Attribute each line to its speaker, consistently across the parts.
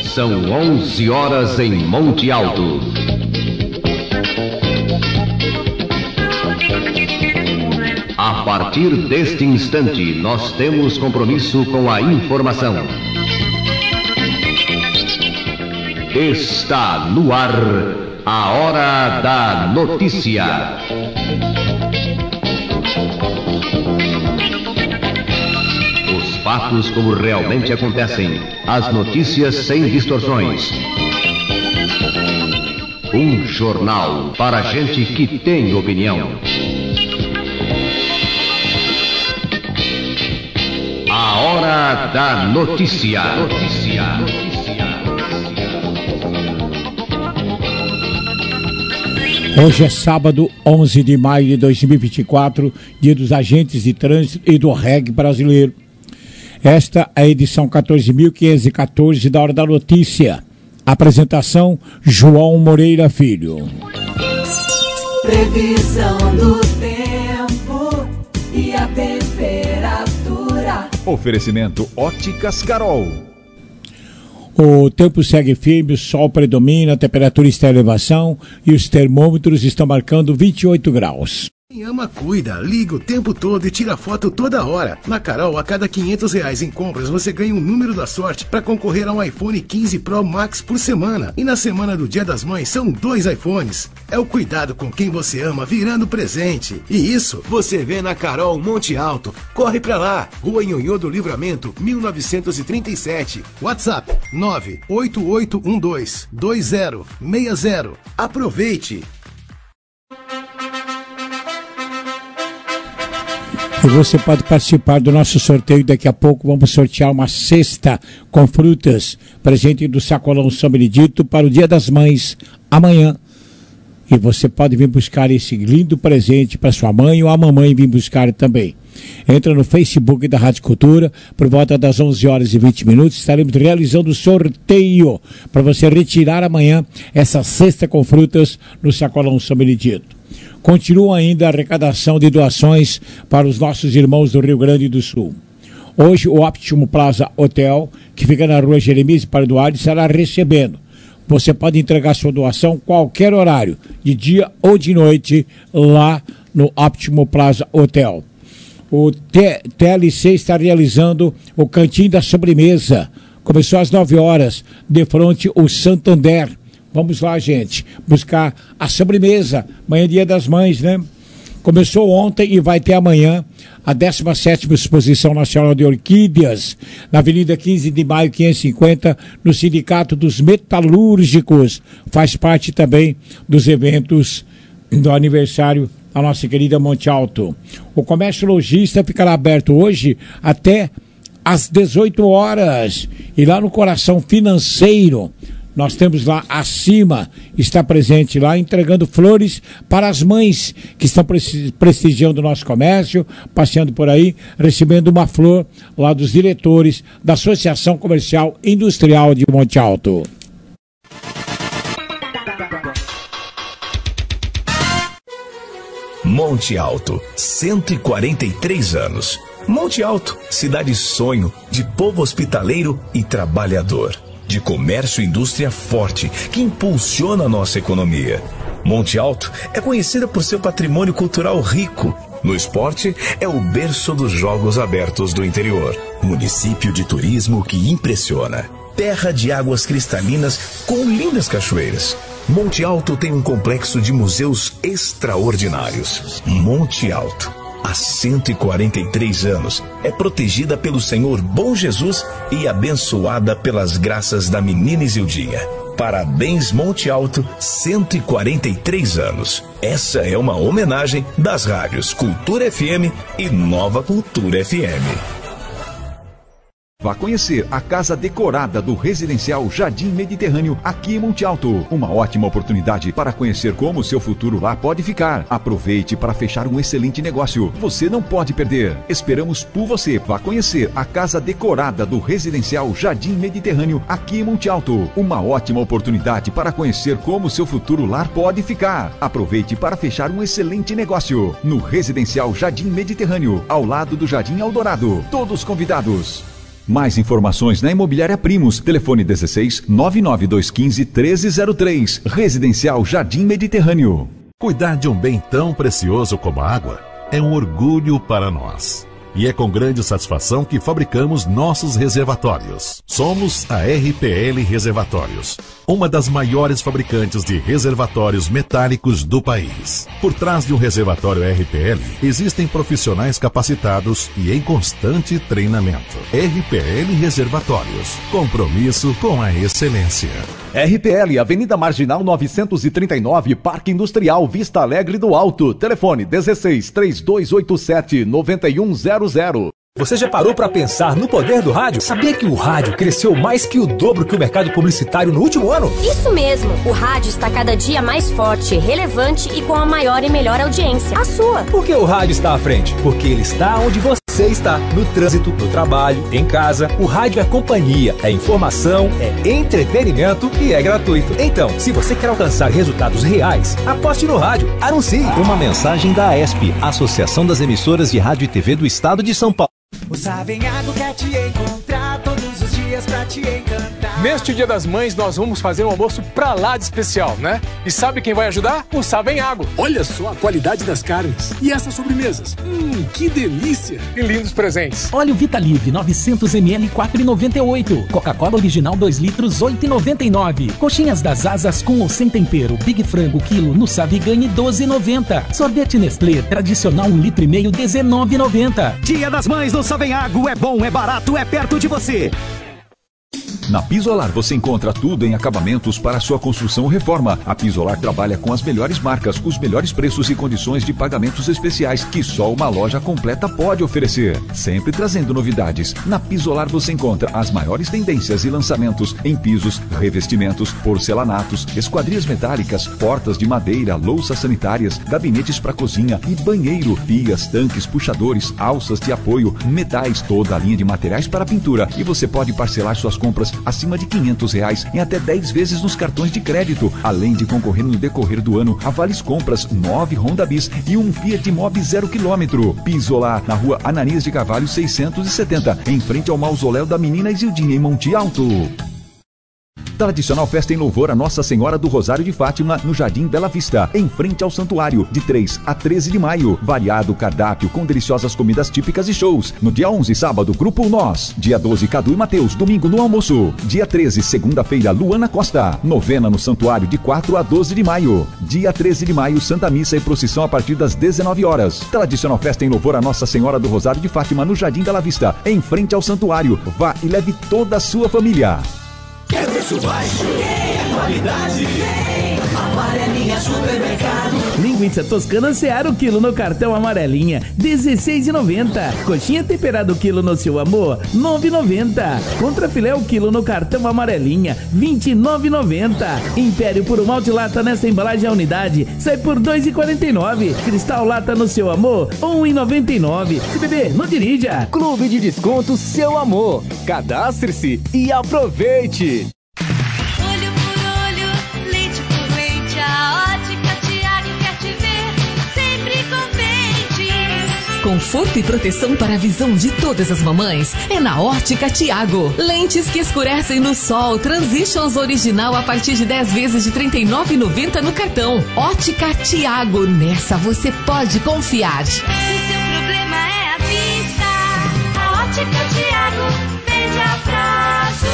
Speaker 1: São 11 horas em Monte Alto. A partir deste instante, nós temos compromisso com a informação. Está no ar a Hora da Notícia. Os fatos como realmente acontecem, as notícias sem distorções. Um jornal para gente que tem opinião. A Hora da Notícia.
Speaker 2: Hoje é sábado, 11 de maio de 2024, dia dos agentes de trânsito e do REG brasileiro. Esta é a edição 14.514 da Hora da Notícia. Apresentação, João Moreira Filho.
Speaker 3: Previsão do tempo e a temperatura.
Speaker 4: Oferecimento Óticas Carol.
Speaker 2: O tempo segue firme, o sol predomina, a temperatura está em elevação e os termômetros estão marcando 28 graus.
Speaker 5: Quem ama, cuida, liga o tempo todo e tira foto toda hora. Na Carol, a cada R$500 em compras, você ganha um número da sorte para concorrer a um iPhone 15 Pro Max por semana. E na semana do Dia das Mães, são 2 iPhones. É o cuidado com quem você ama virando presente. E isso você vê na Carol Monte Alto. Corre pra lá. Rua Nhonhô do Livramento, 1937. WhatsApp 988122060. Aproveite!
Speaker 2: E você pode participar do nosso sorteio. Daqui a pouco vamos sortear uma cesta com frutas, presente do Sacolão São Benedito para o Dia das Mães, amanhã. E você pode vir buscar esse lindo presente para sua mãe ou a mamãe vir buscar também. Entra no Facebook da Rádio Cultura, por volta das 11 horas e 20 minutos, estaremos realizando o sorteio para você retirar amanhã essa cesta com frutas no Sacolão São Benedito. Continua ainda a arrecadação de doações para os nossos irmãos do Rio Grande do Sul. Hoje o Optimo Plaza Hotel, que fica na rua Jeremias Parduardo, estará recebendo. Você pode entregar sua doação qualquer horário, de dia ou de noite, lá no Optimo Plaza Hotel. O TLC está realizando o Cantinho da Sobremesa. Começou às 9 horas, de frente ao Santander. Vamos lá, gente, buscar a sobremesa. Amanhã é Dia das Mães, né? Começou ontem e vai ter amanhã a 17ª Exposição Nacional de Orquídeas, na Avenida 15 de Maio, 550, no Sindicato dos Metalúrgicos. Faz parte também dos eventos do aniversário da nossa querida Monte Alto. O comércio lojista ficará aberto hoje até às 18 horas. E lá no Coração Financeiro, nós temos lá acima, está presente lá, entregando flores para as mães que estão prestigiando o nosso comércio, passeando por aí, recebendo uma flor lá dos diretores da Associação Comercial Industrial de Monte Alto.
Speaker 6: Monte Alto, 143 anos. Monte Alto, cidade sonho, de povo hospitaleiro e trabalhador. De comércio e indústria forte, que impulsiona a nossa economia. Monte Alto é conhecida por seu patrimônio cultural rico. No esporte, é o berço dos Jogos Abertos do interior. Município de turismo que impressiona. Terra de águas cristalinas com lindas cachoeiras. Monte Alto tem um complexo de museus extraordinários. Monte Alto, há 143 anos, é protegida pelo Senhor Bom Jesus e abençoada pelas graças da menina Isildinha. Parabéns, Monte Alto, 143 anos. Essa é uma homenagem das rádios Cultura FM e Nova Cultura FM.
Speaker 4: Vá conhecer a casa decorada do Residencial Jardim Mediterrâneo aqui em Monte Alto. Uma ótima oportunidade para conhecer como o seu futuro lá pode ficar. Aproveite para fechar um excelente negócio. Você não pode perder. Esperamos por você. Vá conhecer a casa decorada do Residencial Jardim Mediterrâneo aqui em Monte Alto. Uma ótima oportunidade para conhecer como o seu futuro lar pode ficar. Aproveite para fechar um excelente negócio. No Residencial Jardim Mediterrâneo, ao lado do Jardim Eldorado. Todos convidados. Mais informações na Imobiliária Primos. Telefone 16 99215 1303. Residencial Jardim Mediterrâneo.
Speaker 7: Cuidar de um bem tão precioso como a água é um orgulho para nós. E é com grande satisfação que fabricamos nossos reservatórios. Somos a RPL Reservatórios, uma das maiores fabricantes de reservatórios metálicos do país. Por trás de um reservatório RPL, existem profissionais capacitados e em constante treinamento. RPL Reservatórios, compromisso com a excelência.
Speaker 8: RPL, Avenida Marginal 939, Parque Industrial, Vista Alegre do Alto. Telefone 16 3287 9100.
Speaker 9: Você já parou para pensar no poder do rádio? Sabia que o rádio cresceu mais que o dobro que o mercado publicitário no último ano?
Speaker 10: Isso mesmo, o rádio está cada dia mais forte, relevante e com a maior e melhor audiência, a sua.
Speaker 9: Por que o rádio está à frente? Porque ele está onde você está, no trânsito, no trabalho, em casa. O rádio é companhia, é informação, é entretenimento e é gratuito. Então, se você quer alcançar resultados reais, aposte no rádio, anuncie.
Speaker 11: Uma mensagem da AESP, Associação das Emissoras de Rádio e TV do Estado de São Paulo.
Speaker 12: O Savenhago quer te encontrar todos os dias pra te encantar.
Speaker 13: Neste Dia das Mães, nós vamos fazer um almoço pra lá de especial, né? E sabe quem vai ajudar? O Savenhago.
Speaker 14: Olha só a qualidade das carnes. E essas sobremesas? Que delícia!
Speaker 13: E lindos presentes.
Speaker 15: Óleo Vitalive 900ml 4,98. Coca-Cola original 2 litros 8,99. Coxinhas das Asas com ou sem tempero. Big Frango quilo no Savigane 12,90. Sorvete Nestlé tradicional 1,5 litro 19,90.
Speaker 16: Dia das Mães no Savenhago é bom, é barato, é perto de você.
Speaker 4: Na Pisolar você encontra tudo em acabamentos para sua construção ou reforma. A Pisolar trabalha com as melhores marcas, os melhores preços e condições de pagamentos especiais que só uma loja completa pode oferecer. Sempre trazendo novidades. Na Pisolar você encontra as maiores tendências e lançamentos em pisos, revestimentos, porcelanatos, esquadrias metálicas, portas de madeira, louças sanitárias, gabinetes para cozinha e banheiro, pias, tanques, puxadores, alças de apoio, metais, toda a linha de materiais para pintura. E você pode parcelar suas compras acima de R$500 em até 10 vezes nos cartões de crédito, além de concorrer no decorrer do ano a vales compras 9 Honda Bis e um Fiat Mobi 0 km. Pisolar, na rua Ananias de Carvalho 670, em frente ao mausoléu da menina Isildinha, em Monte Alto. Tradicional festa em louvor a Nossa Senhora do Rosário de Fátima, no Jardim Bela Vista, em frente ao santuário, de 3 a 13 de maio. Variado cardápio com deliciosas comidas típicas e shows. No dia 11, sábado, Grupo Nós. Dia 12, Cadu e Mateus, domingo no almoço. Dia 13, segunda-feira, Luana Costa. Novena no santuário, de 4 a 12 de maio. Dia 13 de maio, Santa Missa e procissão a partir das 19 horas. Tradicional festa em louvor a Nossa Senhora do Rosário de Fátima, no Jardim Bela Vista, em frente ao santuário. Vá e leve toda a sua família.
Speaker 3: É preço baixo, é qualidade, Amarelinha Supermercado.
Speaker 17: Linguiça toscana Seara o quilo no cartão Amarelinha, R$16,90. Coxinha temperada o quilo no Seu Amor, R$9,90. Contrafilé o quilo no cartão Amarelinha, R$29,90. Império Puro Malte Lata nessa embalagem a unidade sai por R$2,49. Cristal Lata no Seu Amor, R$1,99. Se beber, não dirija.
Speaker 18: Clube de Desconto Seu Amor. Cadastre-se e aproveite.
Speaker 19: Olho por olho, leite por leite, a Ótica Tiago quer te ver sempre contente.
Speaker 20: Conforto e proteção para a visão de todas as mamães é na Ótica Tiago. Lentes que escurecem no sol, Transitions original a partir de 10 vezes de R$ 39,90 no cartão. Ótica Tiago, nessa você pode confiar.
Speaker 19: O seu problema é a vista, a Ótica Tiago vende a prazo.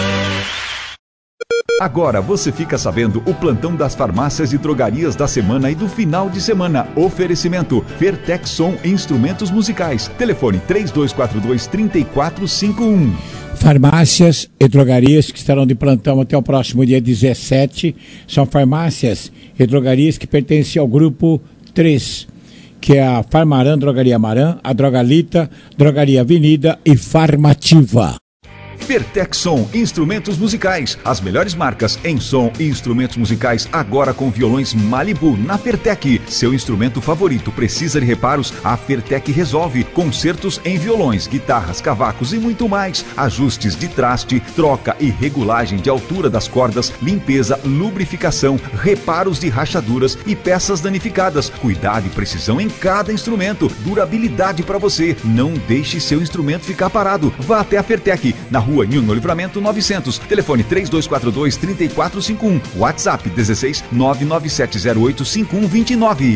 Speaker 4: Agora você fica sabendo o plantão das farmácias e drogarias da semana e do final de semana. Oferecimento Fertex Som Instrumentos Musicais. Telefone 3242-3451.
Speaker 2: Farmácias e drogarias que estarão de plantão até o próximo dia 17 são farmácias e drogarias que pertencem ao grupo 3, que é a Farmaran, Drogaria Maran, a Drogalita, Drogaria Avenida e Farmativa.
Speaker 4: Fertec Som, instrumentos musicais. As melhores marcas em som e instrumentos musicais agora com violões Malibu na Fertec. Seu instrumento favorito precisa de reparos? A Fertec resolve. Concertos em violões, guitarras, cavacos e muito mais. Ajustes de traste, troca e regulagem de altura das cordas, limpeza, lubrificação, reparos de rachaduras e peças danificadas. Cuidado e precisão em cada instrumento. Durabilidade para você. Não deixe seu instrumento ficar parado. Vá até a Fertec, na rua Nilno Livramento 900. Telefone 3242-3451. WhatsApp 16 99708 5129.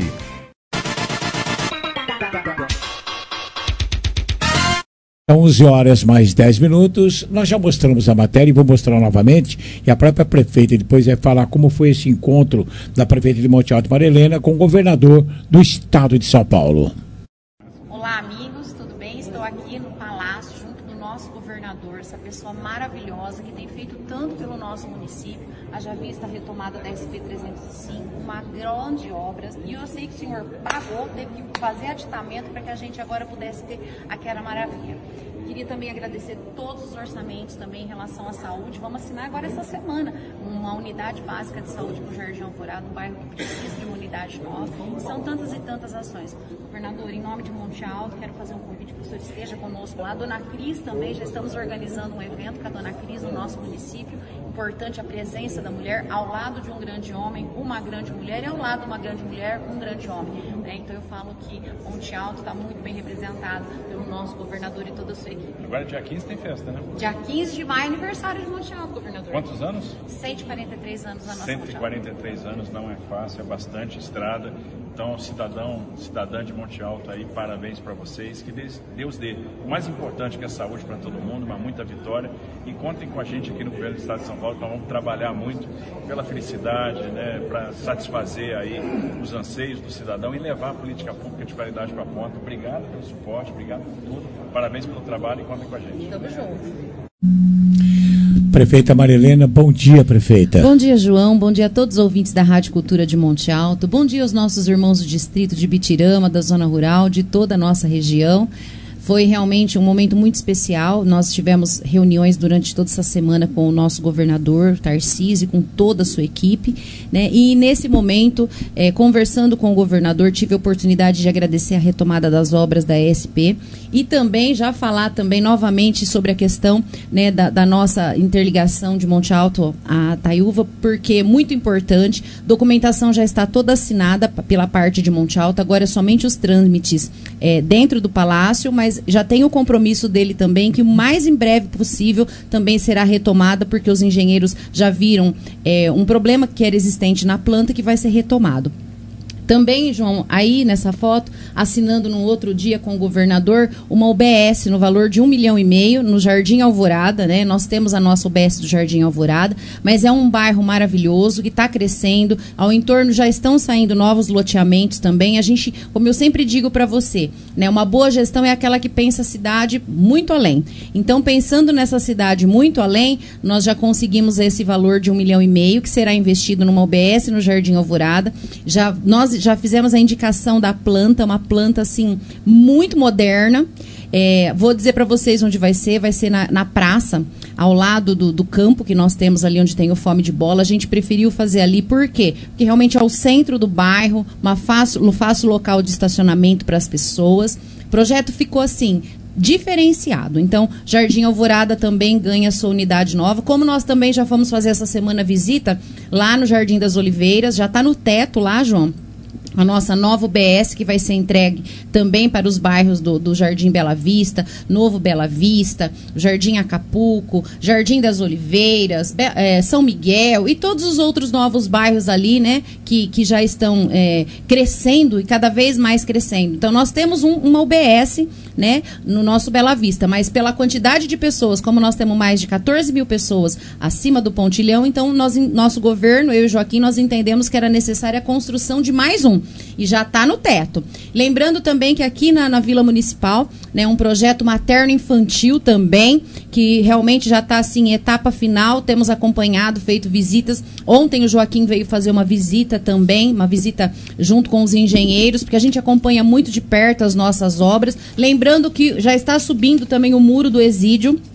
Speaker 2: São 11 horas mais 10 minutos. Nós já mostramos a matéria e vou mostrar novamente. E a própria prefeita depois vai falar como foi esse encontro da prefeita de Monte Alto, Maria Helena, com o governador do estado de São Paulo.
Speaker 21: Olá, amigos, tudo bem? Estou aqui no Palácio junto do nosso governador, essa pessoa maravilhosa que tem feito tanto pelo nosso município. Haja vista a retomada da SP-305, uma grande obra. E eu sei que o senhor pagou, teve que fazer aditamento para que a gente agora pudesse ter aquela maravilha. Queria também agradecer todos os orçamentos também em relação à saúde. Vamos assinar agora essa semana uma unidade básica de saúde para o Jardim Alvorada, um bairro que precisa de uma unidade nova. E são tantas e tantas ações. Governador, em nome de Monte Alto, quero fazer um convite para que o senhor esteja conosco lá. A Dona Cris também, já estamos organizando um evento com a Dona Cris no nosso município. Importante a presença da mulher ao lado de um grande homem, uma grande mulher, e ao lado de uma grande mulher, um grande homem. Então eu falo que Monte Alto está muito bem representado pelo nosso governador e toda a sua equipe.
Speaker 22: Agora dia 15 tem festa, né?
Speaker 21: Dia 15 de maio, aniversário de Monte Alto, governador.
Speaker 22: Quantos anos?
Speaker 21: 143 anos na nossa
Speaker 22: 143 anos, não é fácil, é bastante estrada. Então, cidadã de Monte Alto aí, parabéns para vocês, que Deus dê. O mais importante que é a saúde para todo mundo, mas muita vitória. E contem com a gente aqui no governo do estado de São Paulo, nós vamos trabalhar muito pela felicidade, né, para satisfazer aí os anseios do cidadão e levar a política pública de qualidade para a ponta. Obrigado pelo suporte, obrigado por tudo. Parabéns pelo trabalho e contem com a gente.
Speaker 21: Tamo junto.
Speaker 2: Prefeita Maria Helena, bom dia, prefeita.
Speaker 23: Bom dia, João, bom dia a todos os ouvintes da Rádio Cultura de Monte Alto, bom dia aos nossos irmãos do distrito de Bitirama, da zona rural, de toda a nossa região. Foi realmente um momento muito especial. Nós tivemos reuniões durante toda essa semana com o nosso governador, Tarcísio, com toda a sua equipe, né? E nesse momento, conversando com o governador, tive a oportunidade de agradecer a retomada das obras da ESP e também já falar também novamente sobre a questão, né, da nossa interligação de Monte Alto a Taiúva, porque é muito importante. Documentação já está toda assinada pela parte de Monte Alto, agora é somente os trâmites dentro do Palácio, mas já tem o compromisso dele também, que o mais em breve possível também será retomada, porque os engenheiros já viram um problema que era existente na planta que vai ser retomado. Também, João, aí nessa foto, assinando no outro dia com o governador, uma UBS no valor de R$1,5 milhão no Jardim Alvorada, né? Nós temos a nossa UBS do Jardim Alvorada, mas é um bairro maravilhoso que está crescendo. Ao entorno já estão saindo novos loteamentos também. A gente, como eu sempre digo para você, né? Uma boa gestão é aquela que pensa a cidade muito além. Então, pensando nessa cidade muito além, nós já conseguimos esse valor de R$1,5 milhão, que será investido numa UBS no Jardim Alvorada. Nós já fizemos a indicação da planta, uma planta assim muito moderna. Vou dizer para vocês onde vai ser na praça, ao lado do campo que nós temos ali onde tem o Fome de Bola. A gente preferiu fazer ali, por quê? Porque realmente é o centro do bairro, fácil local de estacionamento para as pessoas. O projeto ficou assim, diferenciado. Então, Jardim Alvorada também ganha sua unidade nova, como nós também já fomos fazer essa semana visita lá no Jardim das Oliveiras, já está no teto lá, João, a nossa nova UBS, que vai ser entregue também para os bairros do Jardim Bela Vista, Novo Bela Vista, Jardim Acapulco, Jardim das Oliveiras, São Miguel e todos os outros novos bairros ali, né, que já estão crescendo e cada vez mais crescendo. Então, nós temos uma UBS, né, no nosso Bela Vista, mas pela quantidade de pessoas, como nós temos mais de 14 mil pessoas acima do pontilhão, então nosso governo, eu e o Joaquim, nós entendemos que era necessária a construção de mais um, e já está no teto. Lembrando também que aqui na Vila Municipal, né, um projeto materno-infantil também, que realmente já está assim, em etapa final, temos acompanhado, feito visitas. Ontem o Joaquim veio fazer uma visita também, uma visita junto com os engenheiros, porque a gente acompanha muito de perto as nossas obras. Lembrando que já está subindo também o muro do Exídio,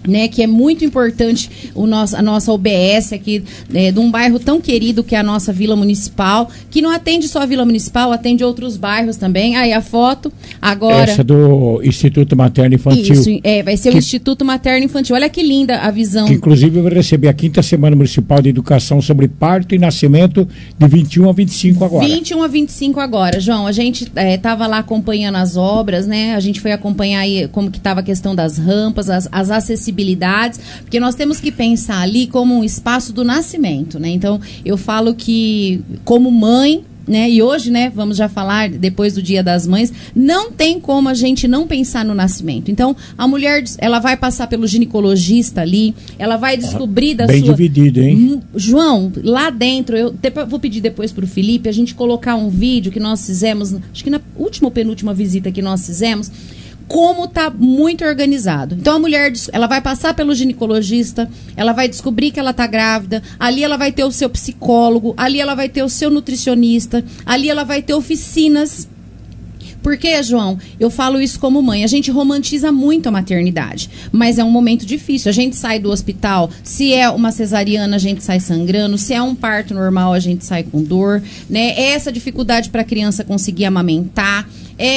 Speaker 23: né, que é muito importante a nossa UBS aqui, de um bairro tão querido que é a nossa Vila Municipal, que não atende só a Vila Municipal, atende outros bairros também. Aí a foto, agora...
Speaker 2: Essa do Instituto Materno Infantil.
Speaker 23: Isso, vai ser o Instituto Materno Infantil. Olha que linda a visão.
Speaker 2: Que inclusive eu vou receber a 5ª Semana Municipal de Educação sobre Parto e Nascimento de 21 a 25 agora.
Speaker 23: 21 a 25 agora, João. A gente estava lá acompanhando as obras, né? A gente foi acompanhar aí como que estava a questão das rampas, as acessibilidades, porque nós temos que pensar ali como um espaço do nascimento, né? Então, eu falo que, como mãe, né, e hoje, né, vamos já falar depois do Dia das Mães, não tem como a gente não pensar no nascimento. Então, a mulher, ela vai passar pelo ginecologista ali, ela vai descobrir da
Speaker 2: bem
Speaker 23: sua...
Speaker 2: Bem dividido, hein?
Speaker 23: João, lá dentro, eu vou pedir depois pro Felipe a gente colocar um vídeo que nós fizemos, acho que na última ou penúltima visita que nós fizemos, como está muito organizado. Então a mulher, ela vai passar pelo ginecologista, ela vai descobrir que ela está grávida, ali ela vai ter o seu psicólogo, ali ela vai ter o seu nutricionista, ali ela vai ter oficinas. Porque, João, eu falo isso como mãe, a gente romantiza muito a maternidade, mas é um momento difícil. A gente sai do hospital, se é uma cesariana, a gente sai sangrando, se é um parto normal, a gente sai com dor, né? É essa dificuldade para a criança conseguir amamentar.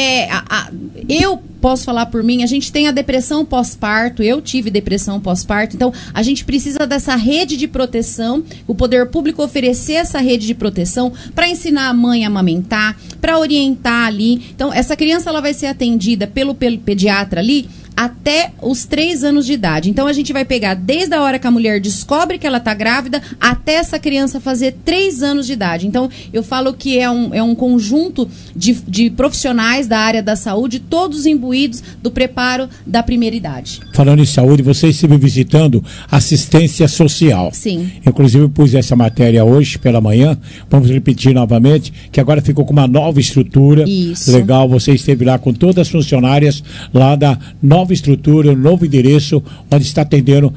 Speaker 23: Eu posso falar por mim, a gente tem a depressão pós-parto, eu tive depressão pós-parto, então a gente precisa dessa rede de proteção, o poder público oferecer essa rede de proteção para ensinar a mãe a amamentar, para orientar ali. Então, essa criança ela vai ser atendida pelo pediatra ali até os 3 anos de idade. Então, a gente vai pegar desde a hora que a mulher descobre que ela está grávida até essa criança fazer 3 anos de idade. Então, eu falo que é um conjunto de profissionais da área da saúde, todos imbuídos do preparo da primeira idade.
Speaker 2: Falando em saúde, você esteve visitando assistência social.
Speaker 23: Sim.
Speaker 2: Inclusive, eu pus essa matéria hoje pela manhã. Vamos repetir novamente, que agora ficou com uma nova estrutura.
Speaker 23: Isso.
Speaker 2: Legal, você esteve lá com todas as funcionárias lá da nova estrutura, novo endereço, onde está atendendo.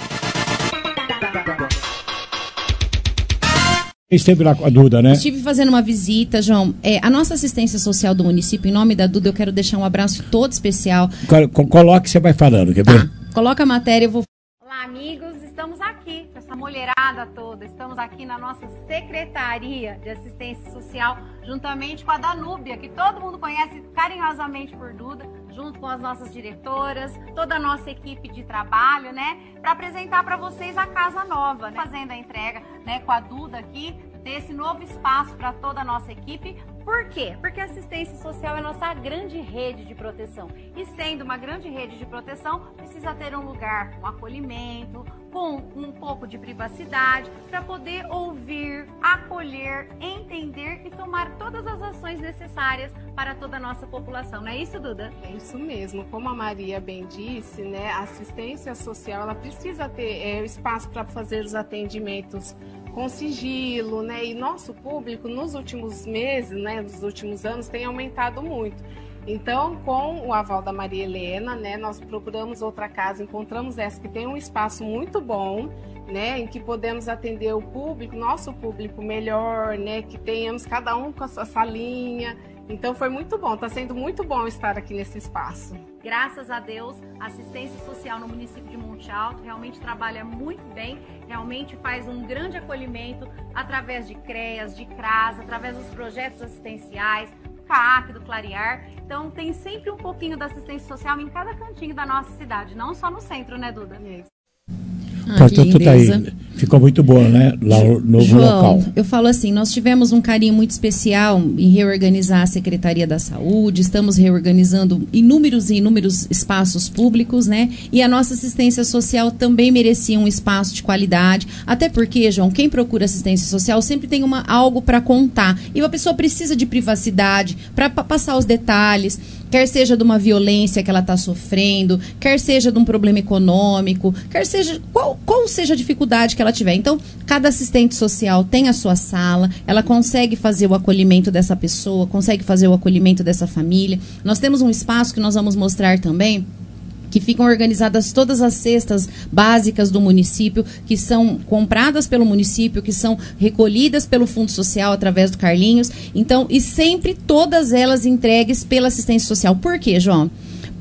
Speaker 2: Esteve lá com a Duda, né?
Speaker 23: Estive fazendo uma visita, João. A nossa assistência social do município, em nome da Duda, eu quero deixar um abraço todo especial.
Speaker 2: Coloque, você vai falando, quer ver?
Speaker 23: Coloca a matéria, eu vou...
Speaker 1: Olá, amigos, estamos aqui com essa mulherada toda, estamos aqui na nossa Secretaria de Assistência Social, juntamente com a Danúbia, que todo mundo conhece carinhosamente por Duda, junto com as nossas diretoras, toda a nossa equipe de trabalho, né, para apresentar para vocês a casa nova, né, fazendo a entrega, né, com a Duda aqui, desse novo espaço para toda a nossa equipe. Por quê? Porque a assistência social é a nossa grande rede de proteção. E sendo uma grande rede de proteção, precisa ter um lugar com acolhimento, com um pouco de privacidade, para poder ouvir, acolher, entender e tomar todas as ações necessárias para toda a nossa população. Não é isso, Duda?
Speaker 5: É isso mesmo. Como a Maria bem disse, né, a assistência social ela precisa ter espaço para fazer os atendimentos com sigilo, né? E nosso público nos últimos meses, né, nos últimos anos, tem aumentado muito. Então, com o aval da Maria Helena, né, nós procuramos outra casa, encontramos essa que tem um espaço muito bom, né, em que podemos atender o público, nosso público melhor, né, que tenhamos cada um com a sua salinha. Então foi muito bom, está sendo muito bom estar aqui nesse espaço.
Speaker 1: Graças a Deus, a assistência social no município de Monte Alto realmente trabalha muito bem, realmente faz um grande acolhimento através de CREAS, de CRAS, através dos projetos assistenciais, do CAAC, do Clarear. Então tem sempre um pouquinho da assistência social em cada cantinho da nossa cidade, não só no centro, né, Duda?
Speaker 2: Tudo aí. Ficou muito boa, né? Lá no
Speaker 23: João,
Speaker 2: local.
Speaker 23: Eu falo assim, nós tivemos um carinho muito especial em reorganizar a Secretaria da Saúde, estamos reorganizando inúmeros e inúmeros espaços públicos, né? E a nossa assistência social também merecia um espaço de qualidade, até porque, João, quem procura assistência social sempre tem algo para contar. E a pessoa precisa de privacidade para passar os detalhes, quer seja de uma violência que ela está sofrendo, quer seja de um problema econômico, quer seja qual seja a dificuldade que ela tiver. Então, cada assistente social tem a sua sala, ela consegue fazer o acolhimento dessa pessoa, consegue fazer o acolhimento dessa família. Nós temos um espaço que nós vamos mostrar também, que ficam organizadas todas as cestas básicas do município, que são compradas pelo município, que são recolhidas pelo Fundo Social através do Carlinhos. Então, e sempre todas elas entregues pela assistência social. Por quê, João?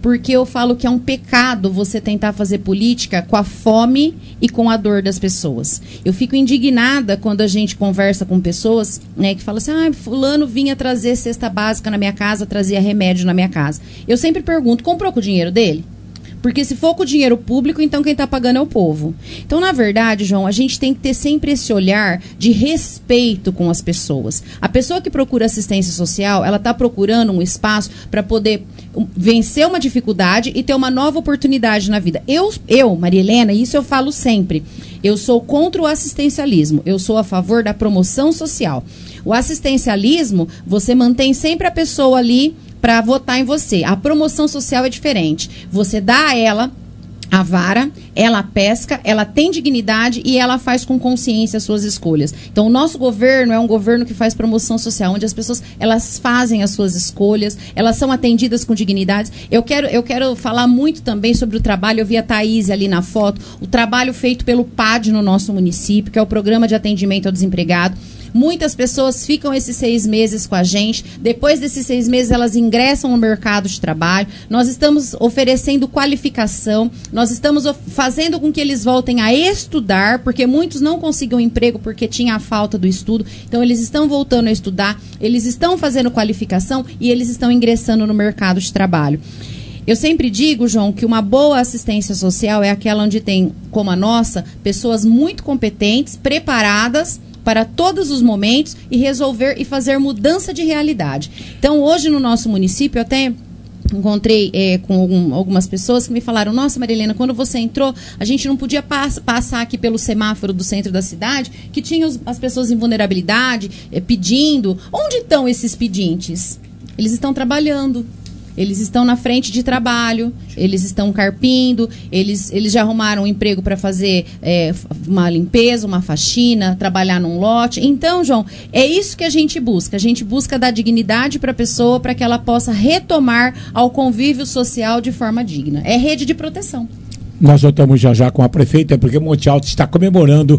Speaker 23: porque eu falo que é um pecado você tentar fazer política com a fome e com a dor das pessoas. Eu fico indignada quando a gente conversa com pessoas, né, que falam assim, fulano vinha trazer cesta básica na minha casa, trazia remédio na minha casa. Eu sempre pergunto, comprou com o dinheiro dele? Porque se for com o dinheiro público, então quem está pagando é o povo. Então, na verdade, João, a gente tem que ter sempre esse olhar de respeito com as pessoas. A pessoa que procura assistência social, ela está procurando um espaço para poder vencer uma dificuldade e ter uma nova oportunidade na vida. Eu, Maria Helena, isso eu falo sempre, eu sou contra o assistencialismo, eu sou a favor da promoção social. O assistencialismo, você mantém sempre a pessoa ali para votar em você. A promoção social é diferente. Você dá a ela a vara, ela pesca, ela tem dignidade e ela faz com consciência as suas escolhas. Então, o nosso governo é um governo que faz promoção social, onde as pessoas, elas fazem as suas escolhas, elas são atendidas com dignidade. Eu quero falar muito também sobre o trabalho, eu vi a Thaís ali na foto, o trabalho feito pelo PAD no nosso município, que é o Programa de Atendimento ao Desempregado. Muitas pessoas ficam esses 6 meses com a gente. Depois desses 6 meses, elas ingressam no mercado de trabalho. Nós estamos oferecendo qualificação. Nós estamos fazendo com que eles voltem a estudar, porque muitos não conseguiam emprego porque tinha a falta do estudo. Então, eles estão voltando a estudar, eles estão fazendo qualificação e eles estão ingressando no mercado de trabalho. Eu sempre digo, João, que uma boa assistência social é aquela onde tem, como a nossa, pessoas muito competentes, preparadas para todos os momentos e resolver e fazer mudança de realidade. Então, hoje no nosso município, eu até encontrei com algumas pessoas que me falaram, nossa, Maria Helena, quando você entrou, a gente não podia passar aqui pelo semáforo do centro da cidade, que tinha as pessoas em vulnerabilidade, pedindo. Onde estão esses pedintes? Eles estão trabalhando. Eles estão na frente de trabalho, eles estão carpindo, eles já arrumaram um emprego para fazer uma limpeza, uma faxina, trabalhar num lote. Então, João, é isso que a gente busca. A gente busca dar dignidade para a pessoa para que ela possa retomar ao convívio social de forma digna. É rede de proteção.
Speaker 2: Nós voltamos já com a prefeita, porque Monte Alto está comemorando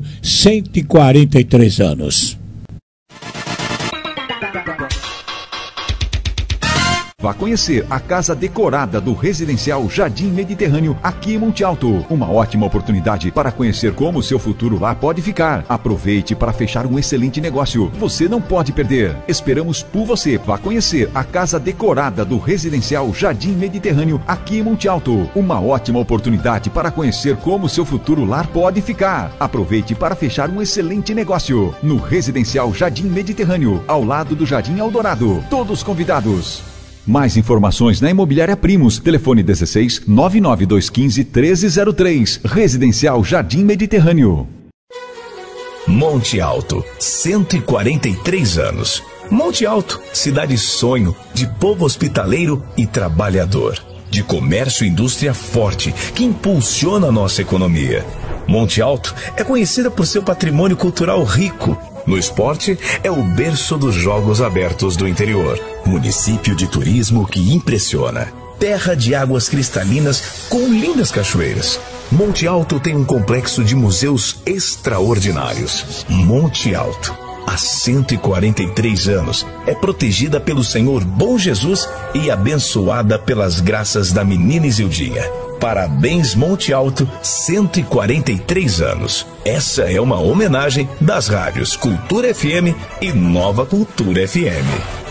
Speaker 2: 143 anos.
Speaker 4: Vá conhecer a casa decorada do residencial Jardim Mediterrâneo aqui em Monte Alto. Uma ótima oportunidade para conhecer como o seu futuro lá pode ficar. Aproveite para fechar um excelente negócio. Você não pode perder. Esperamos por você. Vá conhecer a casa decorada do residencial Jardim Mediterrâneo aqui em Monte Alto. Uma ótima oportunidade para conhecer como o seu futuro lá pode ficar. Aproveite para fechar um excelente negócio. No residencial Jardim Mediterrâneo, ao lado do Jardim Eldorado. Todos convidados. Mais informações na Imobiliária Primos. Telefone 16 99215 1303. Residencial Jardim Mediterrâneo.
Speaker 6: Monte Alto, 143 anos. Monte Alto, cidade sonho, de povo hospitaleiro e trabalhador. De comércio e indústria forte, que impulsiona a nossa economia. Monte Alto é conhecida por seu patrimônio cultural rico. No esporte, é o berço dos Jogos Abertos do interior. Município de turismo que impressiona. Terra de águas cristalinas com lindas cachoeiras. Monte Alto tem um complexo de museus extraordinários. Monte Alto, há 143 anos, é protegida pelo Senhor Bom Jesus e abençoada pelas graças da menina Isildinha. Parabéns, Monte Alto, 143 anos. Essa é uma homenagem das rádios Cultura FM e Nova Cultura FM.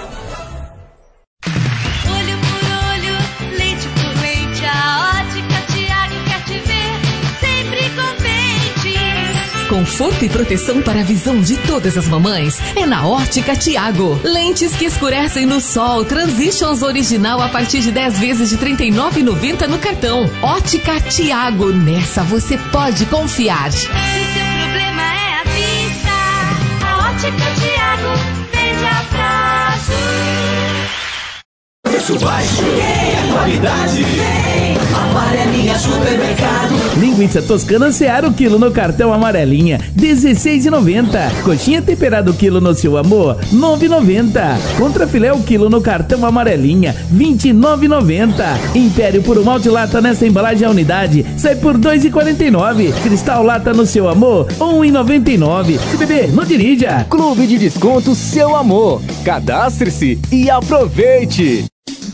Speaker 19: Olho por olho, lente por lente, a Ótica Tiago quer te ver sempre contente.
Speaker 20: Conforto e proteção para a visão de todas as mamães é na Ótica Tiago. Lentes que escurecem no sol, Transitions original a partir de 10 vezes de R$ 39,90 no cartão. Ótica Tiago, nessa você pode confiar.
Speaker 19: Se seu problema é a vista, a Ótica Tiago vem de abraço.
Speaker 3: Preço baixo, é qualidade, Amarelinha Supermercado.
Speaker 17: Linguiça toscana Seara, o quilo no cartão Amarelinha, R$16,90. Coxinha temperada o quilo no seu amor, R$9,90. Contrafilé o quilo no cartão Amarelinha, R$29,90. Império Puro Malte Lata nessa embalagem a unidade, sai por R$2,49. Cristal Lata no seu amor, R$1,99. Se beber, não dirija.
Speaker 18: Clube de Desconto Seu Amor. Cadastre-se e aproveite.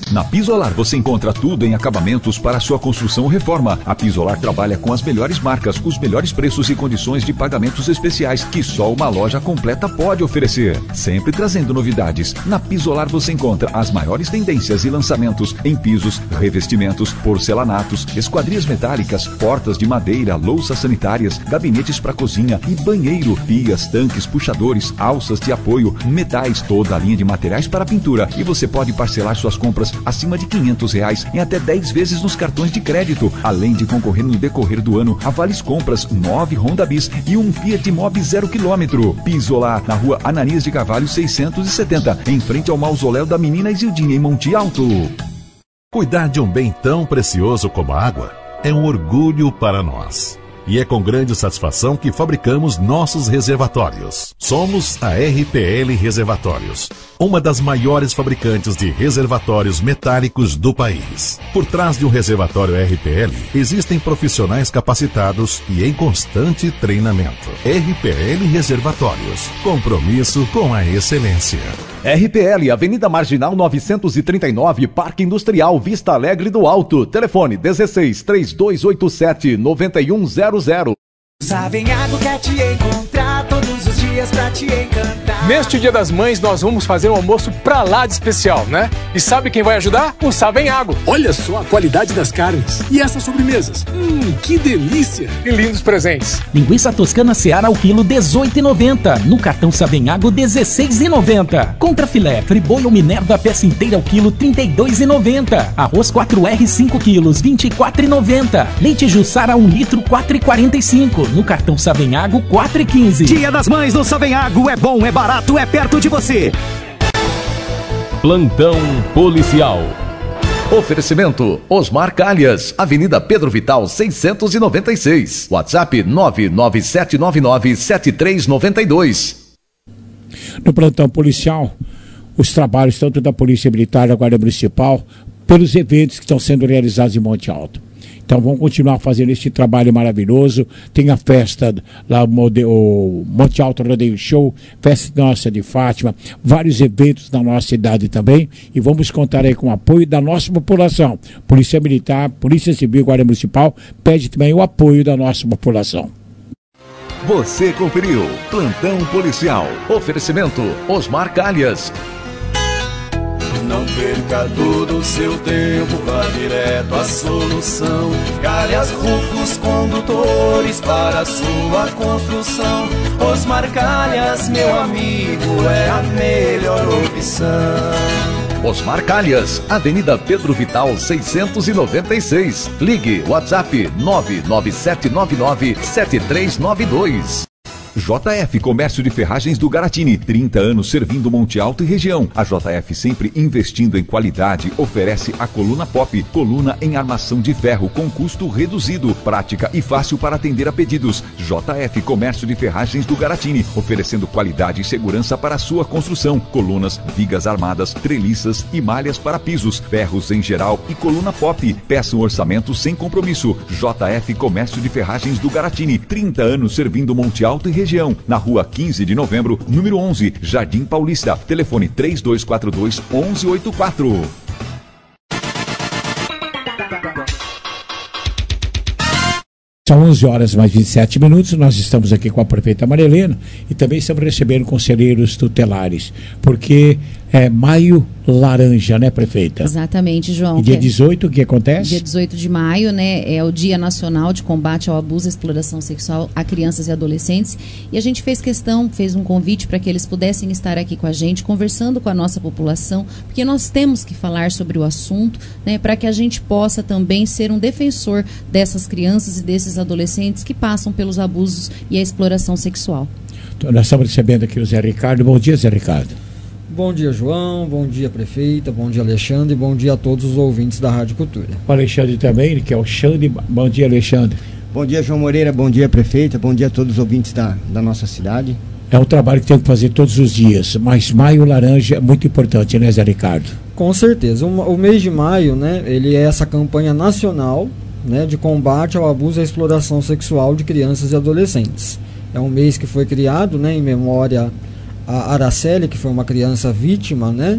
Speaker 4: Na Pisolar você encontra tudo em acabamentos para sua construção ou reforma. A Pisolar trabalha com as melhores marcas, os melhores preços e condições de pagamentos especiais que só uma loja completa pode oferecer. Sempre trazendo novidades. Na Pisolar você encontra as maiores tendências e lançamentos em pisos, revestimentos, porcelanatos, esquadrias metálicas, portas de madeira, louças sanitárias, gabinetes para cozinha e banheiro, pias, tanques, puxadores, alças de apoio, metais, toda a linha de materiais para pintura. E você pode parcelar suas compras acima de R$500 em até 10 vezes nos cartões de crédito, além de concorrer no decorrer do ano a vales compras 9 Honda Bis e um Fiat Mobi 0 km. Pisolar, na rua Ananias de Carvalho 670, em frente ao mausoléu da menina Isildinha, em Monte Alto.
Speaker 7: Cuidar de um bem tão precioso como a água é um orgulho para nós. E é com grande satisfação que fabricamos nossos reservatórios. Somos a RPL Reservatórios, uma das maiores fabricantes de reservatórios metálicos do país. Por trás de um reservatório RPL, existem profissionais capacitados e em constante treinamento. RPL Reservatórios, compromisso com a excelência.
Speaker 11: RPL, Avenida Marginal 939, Parque Industrial, Vista Alegre do Alto. Telefone 16 3287 9100.
Speaker 12: Savenhago quer te encontrar todos os dias pra te encantar.
Speaker 13: Neste Dia das Mães, nós vamos fazer um almoço pra lá de especial, né? E sabe quem vai ajudar? O Savenhago.
Speaker 14: Olha só a qualidade das carnes. E essas sobremesas? Que delícia!
Speaker 13: E lindos presentes.
Speaker 15: Linguiça toscana Seara ao quilo R$18,90. No cartão Savenhago R$16,90. Contrafilé, friboi ou minerva peça inteira ao quilo R$32,90. Arroz 4R 5 quilos R$24,90. Leite Jussara 1 litro R$4,45. No cartão Savenhago R$4,15.
Speaker 16: Dia das Mães no Savenhago é bom, é barato, é perto de você.
Speaker 11: Plantão policial. Oferecimento Osmar Calhas, Avenida Pedro Vital 696. WhatsApp 997997392.
Speaker 2: No plantão policial, os trabalhos tanto da Polícia Militar e da Guarda Municipal pelos eventos que estão sendo realizados em Monte Alto. Então vamos continuar fazendo este trabalho maravilhoso. Tem a festa lá, o Monte Alto Rodeio Show, festa nossa de Fátima, vários eventos na nossa cidade também. E vamos contar aí com o apoio da nossa população. Polícia Militar, Polícia Civil, Guarda Municipal, pede também o apoio da nossa população.
Speaker 4: Você conferiu Plantão Policial.
Speaker 11: Oferecimento Osmar Calhas.
Speaker 3: Não perca todo o seu tempo, vá direto à solução. Calhas Rufos Condutores para a sua construção. Osmar Calhas, meu amigo, é a melhor opção.
Speaker 11: Osmar Calhas, Avenida Pedro Vital 696. Ligue WhatsApp 997997392.
Speaker 4: JF Comércio de Ferragens do Garatini, 30 anos servindo Monte Alto e região. A JF, sempre investindo em qualidade, oferece a coluna Pop, coluna em armação de ferro com custo reduzido, prática e fácil para atender a pedidos. JF Comércio de Ferragens do Garatini, oferecendo qualidade e segurança para a sua construção. Colunas, vigas armadas, treliças e malhas para pisos, ferros em geral e coluna Pop. Peça um orçamento sem compromisso. JF Comércio de Ferragens do Garatini, 30 anos servindo Monte Alto e região, na rua 15 de novembro, número 11, Jardim Paulista. Telefone 3242-1184.
Speaker 2: São 11 horas mais 27 minutos, nós estamos aqui com a prefeita Maria Helena e também estamos recebendo conselheiros tutelares, porque é maio laranja, né, prefeita?
Speaker 23: Exatamente, João.
Speaker 2: E dia 18, o que acontece?
Speaker 23: Dia 18 de maio, né, é o Dia Nacional de Combate ao Abuso e Exploração Sexual a Crianças e Adolescentes, e a gente fez um convite para que eles pudessem estar aqui com a gente, conversando com a nossa população, porque nós temos que falar sobre o assunto, né, para que a gente possa também ser um defensor dessas crianças e desses adolescentes que passam pelos abusos e a exploração sexual.
Speaker 2: Então, nós estamos recebendo aqui o Zé Ricardo. Bom dia, Zé Ricardo.
Speaker 8: Bom dia, João, bom dia, prefeita, bom dia, Alexandre, e bom dia a todos os ouvintes da Rádio Cultura.
Speaker 2: O Alexandre também, que é o Xande. Bom dia, Alexandre.
Speaker 10: Bom dia, João Moreira, bom dia, prefeita, bom dia a todos os ouvintes da nossa cidade.
Speaker 2: É um trabalho que tem que fazer todos os dias, mas maio laranja é muito importante, né, Zé Ricardo?
Speaker 8: Com certeza, o mês de maio, né, ele é essa campanha nacional, né, de combate ao abuso e à exploração sexual de crianças e adolescentes. É um mês que foi criado, né, em memória a Araceli, que foi uma criança vítima, né,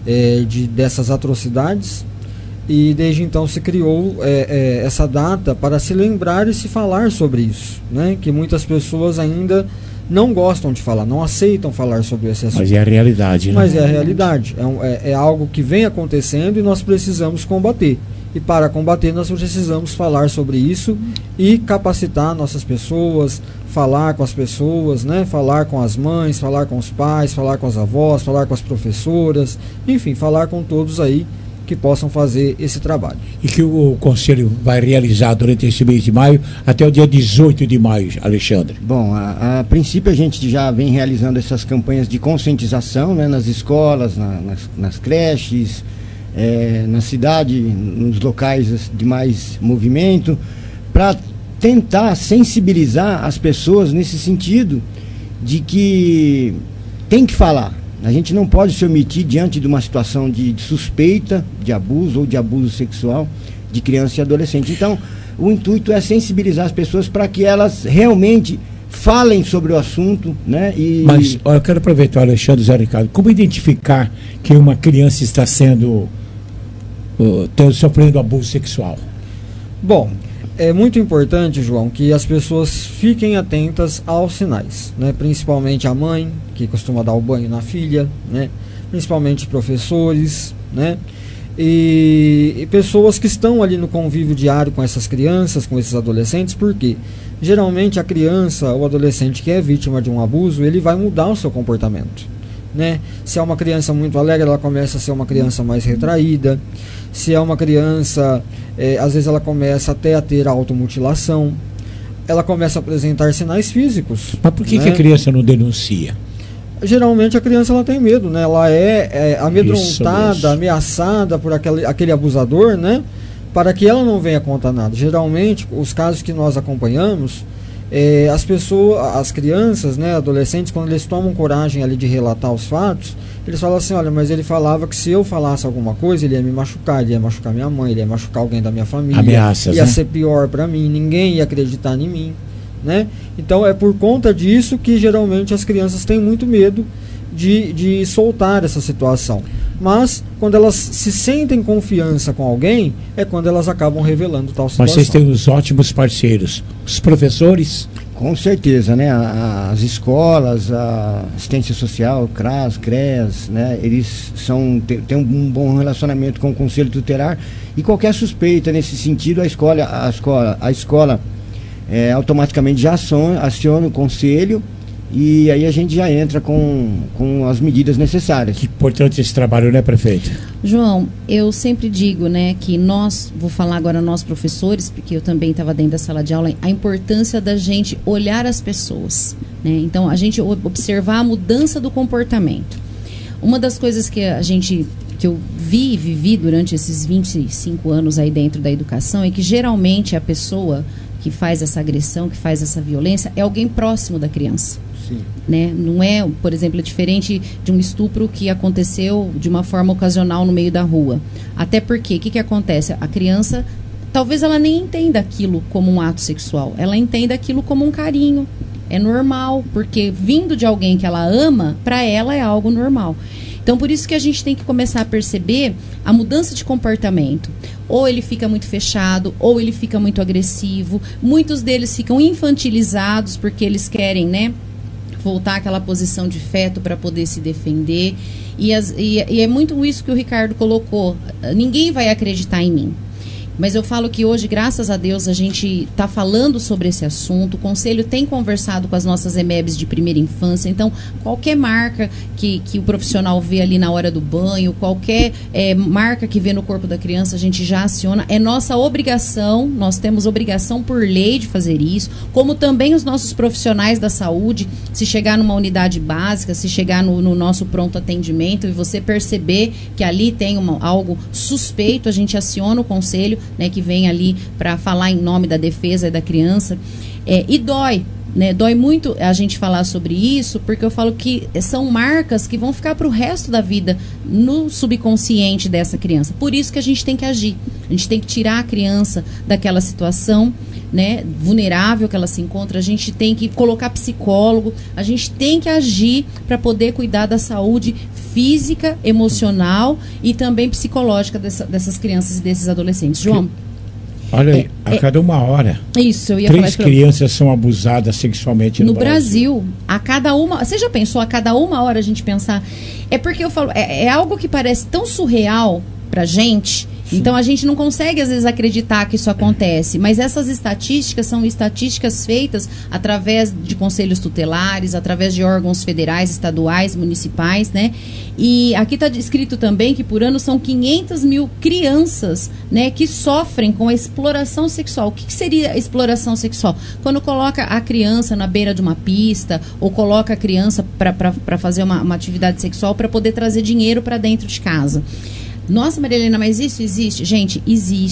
Speaker 8: dessas atrocidades, e desde então se criou essa data para se lembrar e se falar sobre isso, né? Que muitas pessoas ainda não gostam de falar, não aceitam falar sobre esse assunto.
Speaker 2: Mas é a realidade, né?
Speaker 8: Mas é a realidade, é algo que vem acontecendo e nós precisamos combater. E para combater nós precisamos falar sobre isso e capacitar nossas pessoas, falar com as pessoas, né? Falar com as mães, falar com os pais, falar com as avós, falar com as professoras, enfim, falar com todos aí que possam fazer esse trabalho.
Speaker 2: E que o Conselho vai realizar durante esse mês de maio até o dia 18 de maio, Alexandre?
Speaker 10: Bom, a princípio a gente já vem realizando essas campanhas de conscientização, né, nas escolas, nas creches, na cidade, nos locais de mais movimento, para tentar sensibilizar as pessoas nesse sentido de que tem que falar. A gente não pode se omitir diante de uma situação de suspeita de abuso ou de abuso sexual de criança e adolescente. Então, o intuito é sensibilizar as pessoas para que elas realmente falem sobre o assunto, né?
Speaker 2: Mas eu quero aproveitar, Alexandre, Zé Ricardo, como identificar que uma criança está sofrendo abuso sexual?
Speaker 8: Bom, é muito importante, João, que as pessoas fiquem atentas aos sinais, né? Principalmente a mãe, que costuma dar o banho na filha, né? Principalmente professores, né? E pessoas que estão ali no convívio diário com essas crianças, com esses adolescentes, porque geralmente a criança ou adolescente que é vítima de um abuso, ele vai mudar o seu comportamento, né? Se é uma criança muito alegre, ela começa a ser uma criança mais retraída. Se é uma criança, às vezes ela começa até a ter automutilação, ela começa a apresentar sinais físicos.
Speaker 2: Mas por que, né, que a criança não denuncia?
Speaker 8: Geralmente a criança ela tem medo, né? Ela é amedrontada, ameaçada por aquele abusador, né? Para que ela não venha contar nada. Geralmente, os casos que nós acompanhamos, as crianças, né, adolescentes, quando eles tomam coragem ali de relatar os fatos, eles falam assim: olha, mas ele falava que se eu falasse alguma coisa, ele ia me machucar, ele ia machucar minha mãe, ele ia machucar alguém da minha família,
Speaker 2: ameaças,
Speaker 8: ia,
Speaker 2: né,
Speaker 8: ser pior para mim, ninguém ia acreditar em mim, né? Então é por conta disso que geralmente as crianças têm muito medo de soltar essa situação. Mas quando elas se sentem confiança com alguém, é quando elas acabam revelando tal situação.
Speaker 2: Mas vocês têm uns ótimos parceiros, os professores?
Speaker 10: Com certeza, né? As escolas, a assistência social, CRAS, CREAS, né? Eles têm um bom relacionamento com o Conselho Tutelar, e qualquer suspeita nesse sentido, a escola automaticamente já aciona o Conselho, e aí a gente já entra com as medidas necessárias.
Speaker 2: Que importante esse trabalho, né, prefeito?
Speaker 23: João, eu sempre digo, né, que vou falar agora nós professores, porque eu também estava dentro da sala de aula, a importância da gente olhar as pessoas, né? Então, a gente observar a mudança do comportamento. Uma das coisas que eu vivi durante esses 25 anos aí dentro da educação é que geralmente a pessoa que faz essa agressão, que faz essa violência, é alguém próximo da criança.
Speaker 10: Sim.
Speaker 23: Né? Não é, por exemplo, diferente de um estupro que aconteceu de uma forma ocasional no meio da rua. Até porque, o que acontece? A criança, talvez ela nem entenda aquilo como um ato sexual, ela entenda aquilo como um carinho. É normal, porque vindo de alguém que ela ama, para ela é algo normal. Então, por isso que a gente tem que começar a perceber a mudança de comportamento. Ou ele fica muito fechado, ou ele fica muito agressivo. Muitos deles ficam infantilizados porque eles querem, né, voltar àquela posição de feto para poder se defender. E é muito isso que o Ricardo colocou. Ninguém vai acreditar em mim. Mas eu falo que hoje, graças a Deus, a gente está falando sobre esse assunto. O Conselho tem conversado com as nossas EMEBs de primeira infância. Então, qualquer marca que o profissional vê ali na hora do banho, qualquer marca que vê no corpo da criança, a gente já aciona. É nossa obrigação, nós temos obrigação por lei de fazer isso, como também os nossos profissionais da saúde. Se chegar numa unidade básica, se chegar no nosso pronto atendimento e você perceber que ali tem algo suspeito, a gente aciona o Conselho, né, que vem ali para falar em nome da defesa da criança. E dói, né? Dói muito a gente falar sobre isso, porque eu falo que são marcas que vão ficar para o resto da vida no subconsciente dessa criança. Por isso que a gente tem que agir. A gente tem que tirar a criança daquela situação, né, vulnerável que ela se encontra, a gente tem que colocar psicólogo, a gente tem que agir para poder cuidar da saúde física, emocional e também psicológica dessas crianças e desses adolescentes. João?
Speaker 2: Olha aí, a cada uma hora,
Speaker 23: isso, eu ia
Speaker 2: 3 crianças são abusadas sexualmente no
Speaker 23: Brasil. A cada uma... Você já pensou a cada uma hora a gente pensar... É porque eu falo... É algo que parece tão surreal pra gente... Então a gente não consegue às vezes acreditar que isso acontece, mas essas estatísticas são estatísticas feitas através de conselhos tutelares, através de órgãos federais, estaduais, municipais, né? E aqui está escrito também que por ano são 500 mil crianças, né, que sofrem com a exploração sexual. O que seria exploração sexual? Quando coloca a criança na beira de uma pista ou coloca a criança para fazer uma atividade sexual para poder trazer dinheiro para dentro de casa. Nossa, Maria Helena, mas isso existe? Gente,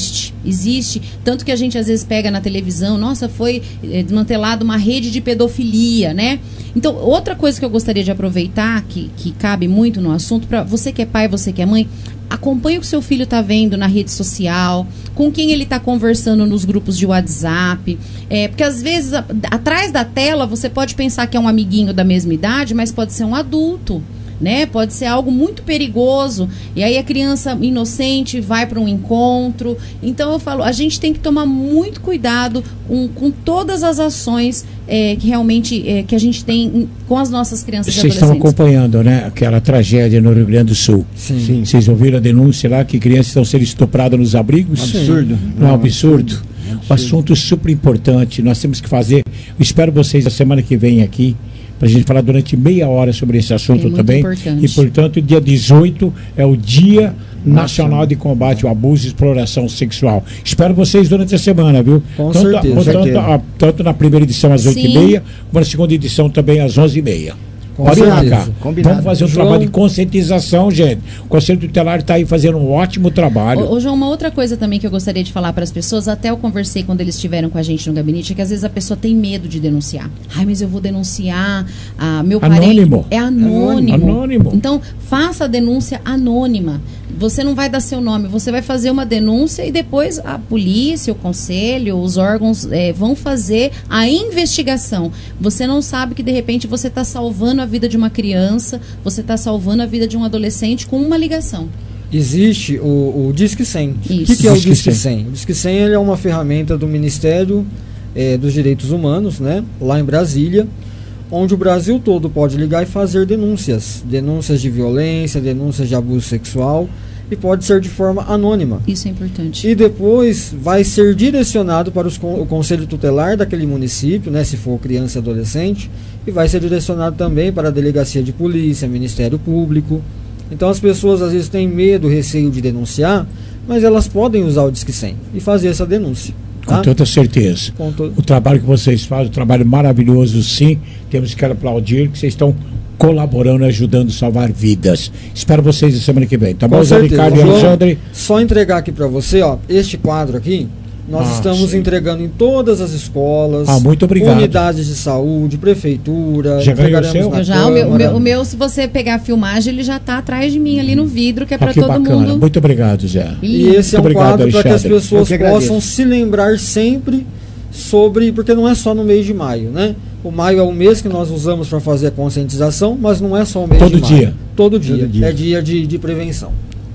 Speaker 23: existe. Tanto que a gente às vezes pega na televisão, nossa, foi desmantelada uma rede de pedofilia, né? Então, outra coisa que eu gostaria de aproveitar, que cabe muito no assunto, para você que é pai, você que é mãe, acompanhe o que seu filho está vendo na rede social, com quem ele está conversando nos grupos de WhatsApp. Porque às vezes, atrás da tela, você pode pensar que é um amiguinho da mesma idade, mas pode ser um adulto. Né? Pode ser algo muito perigoso, e aí a criança inocente vai para um encontro. Então eu falo, a gente tem que tomar muito cuidado com todas as ações que realmente que a gente tem com as nossas crianças e adolescentes.
Speaker 2: Vocês estão acompanhando, né, aquela tragédia no Rio Grande do Sul.
Speaker 8: Sim.
Speaker 2: Vocês ouviram a denúncia lá que crianças estão sendo estupradas nos abrigos?
Speaker 10: Absurdo.
Speaker 2: Não é um absurdo? Um assunto super importante, nós temos que fazer. Eu espero vocês a semana que vem aqui para a gente falar durante meia hora sobre esse assunto também.
Speaker 23: Importante.
Speaker 2: E, portanto, dia 18 é o Dia Nacional de Combate ao Abuso e Exploração Sexual. Espero vocês durante a semana, viu?
Speaker 8: Com certeza.
Speaker 2: Tanto na primeira edição às 8h30, como na segunda edição também às 11h30. Pode marcar. Vamos fazer um trabalho de conscientização, gente. O Conselho Tutelar está aí fazendo um ótimo trabalho.
Speaker 23: Ô, João, uma outra coisa também que eu gostaria de falar para as pessoas, até eu conversei quando eles estiveram com a gente no gabinete, é que às vezes a pessoa tem medo de denunciar. Ai, mas eu vou denunciar meu parente.
Speaker 2: Anônimo.
Speaker 23: É anônimo.
Speaker 2: Anônimo.
Speaker 23: Então, faça a denúncia anônima. Você não vai dar seu nome, você vai fazer uma denúncia e depois a polícia, o conselho, os órgãos vão fazer a investigação. Você não sabe que de repente você está salvando a vida de uma criança, você está salvando a vida de um adolescente com uma ligação.
Speaker 8: Existe o Disque 100. O que é o Disque 100? O Disque 100 ele é uma ferramenta do Ministério dos Direitos Humanos, né, lá em Brasília, onde o Brasil todo pode ligar e fazer denúncias de violência, denúncias de abuso sexual, e pode ser de forma anônima.
Speaker 23: Isso é importante.
Speaker 8: E depois vai ser direcionado para o Conselho Tutelar daquele município, né, se for criança e adolescente, e vai ser direcionado também para a Delegacia de Polícia, Ministério Público. Então as pessoas às vezes têm medo, receio de denunciar, mas elas podem usar o Disque 100 e fazer essa denúncia.
Speaker 2: Com toda certeza. O trabalho que vocês fazem, um trabalho maravilhoso, sim. Temos que aplaudir que vocês estão colaborando, ajudando a salvar vidas. Espero vocês na semana que vem. Tá bom, Zé Ricardo e Alexandre?
Speaker 8: Só entregar aqui para você, ó, este quadro aqui, nós estamos entregando em todas as escolas,
Speaker 2: muito obrigado.
Speaker 8: Unidades de saúde, prefeitura.
Speaker 2: Já ganhou o seu?
Speaker 23: Já, o meu, se você pegar a filmagem, ele já está atrás de mim ali no vidro, que é para todo
Speaker 2: bacana.
Speaker 23: mundo.
Speaker 2: Muito obrigado, Zé.
Speaker 8: E esse é um quadro para que as pessoas possam se lembrar sempre sobre, porque não é só no mês de maio, né? O maio é o mês que nós usamos para fazer a conscientização, mas não é só o mês de maio. Todo dia. É dia de prevenção.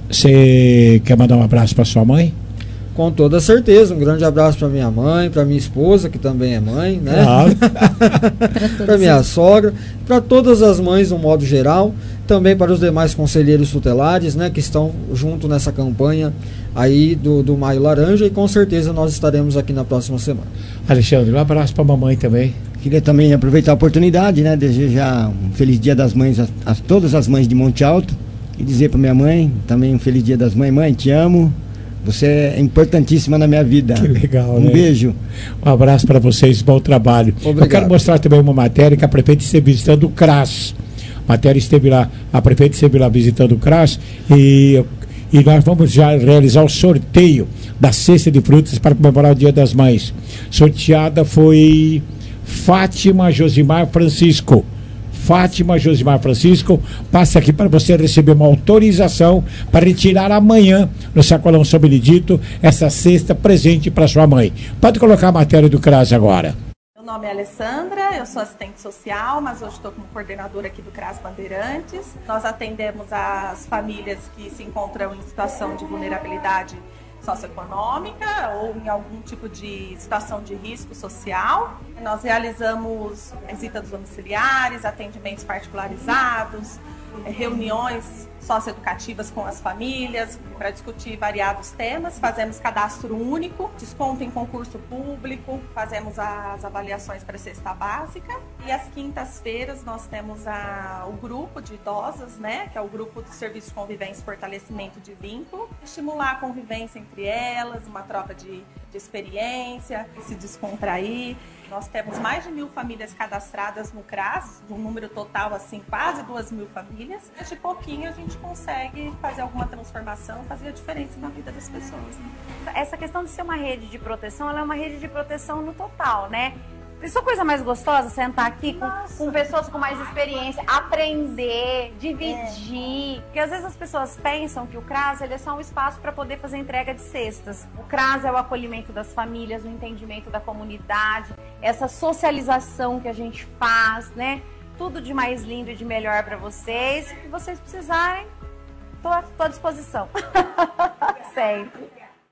Speaker 2: Você quer mandar um abraço para sua mãe?
Speaker 8: Com toda certeza, um grande abraço para minha mãe, para minha esposa, que também é mãe, né?
Speaker 2: Claro.
Speaker 8: Para minha sogra, para todas as mães no modo geral, também para os demais conselheiros tutelares, né, que estão junto nessa campanha aí do Maio Laranja, e com certeza nós estaremos aqui na próxima semana.
Speaker 2: Alexandre, um abraço para a mamãe também.
Speaker 10: Queria também aproveitar a oportunidade, né, desejar um feliz Dia das Mães a todas as mães de Monte Alto, e dizer para minha mãe também um feliz Dia das Mães. Mãe, te amo. Você é importantíssima na minha vida.
Speaker 2: Que legal,
Speaker 10: né? Beijo.
Speaker 2: Um abraço para vocês, bom trabalho.
Speaker 8: Obrigado.
Speaker 2: Eu quero mostrar também uma matéria que a prefeita esteve visitando o CRAS. A matéria esteve lá, a prefeita esteve lá visitando o CRAS e nós vamos já realizar o sorteio da cesta de frutas para comemorar o Dia das Mães. Sorteada foi Fátima Josimar Francisco. Fátima Josimar Francisco, passa aqui para você receber uma autorização para retirar amanhã no Sacolão São Benedito essa cesta presente para sua mãe. Pode colocar a matéria do CRAS agora.
Speaker 9: Meu nome é Alessandra, eu sou assistente social, mas hoje estou como coordenadora aqui do CRAS Bandeirantes. Nós atendemos as famílias que se encontram em situação de vulnerabilidade socioeconômica ou em algum tipo de situação de risco social. Nós realizamos visitas domiciliares, atendimentos particularizados, reuniões socioeducativas com as famílias para discutir variados temas, fazemos cadastro único, desconto em concurso público, fazemos as avaliações para cesta básica e às quintas-feiras nós temos o grupo de idosas, né, que é o grupo do Serviço de Convivência e Fortalecimento de Vínculo, estimular a convivência entre elas, uma troca de experiência, se descontrair. Nós temos mais de 1.000 famílias cadastradas no CRAS, de um número total, assim, quase 2.000 famílias. De pouquinho a gente consegue fazer alguma transformação, fazer a diferença na vida das pessoas. Né?
Speaker 1: Essa questão de ser uma rede de proteção, ela é uma rede de proteção no total, né? Isso é coisa mais gostosa, sentar aqui com pessoas com mais experiência, aprender, dividir. Porque às vezes as pessoas pensam que o CRAS ele é só um espaço para poder fazer entrega de cestas. O CRAS é o acolhimento das famílias, o entendimento da comunidade, essa socialização que a gente faz, né? Tudo de mais lindo e de melhor para vocês. Se vocês precisarem, estou à disposição. Sempre.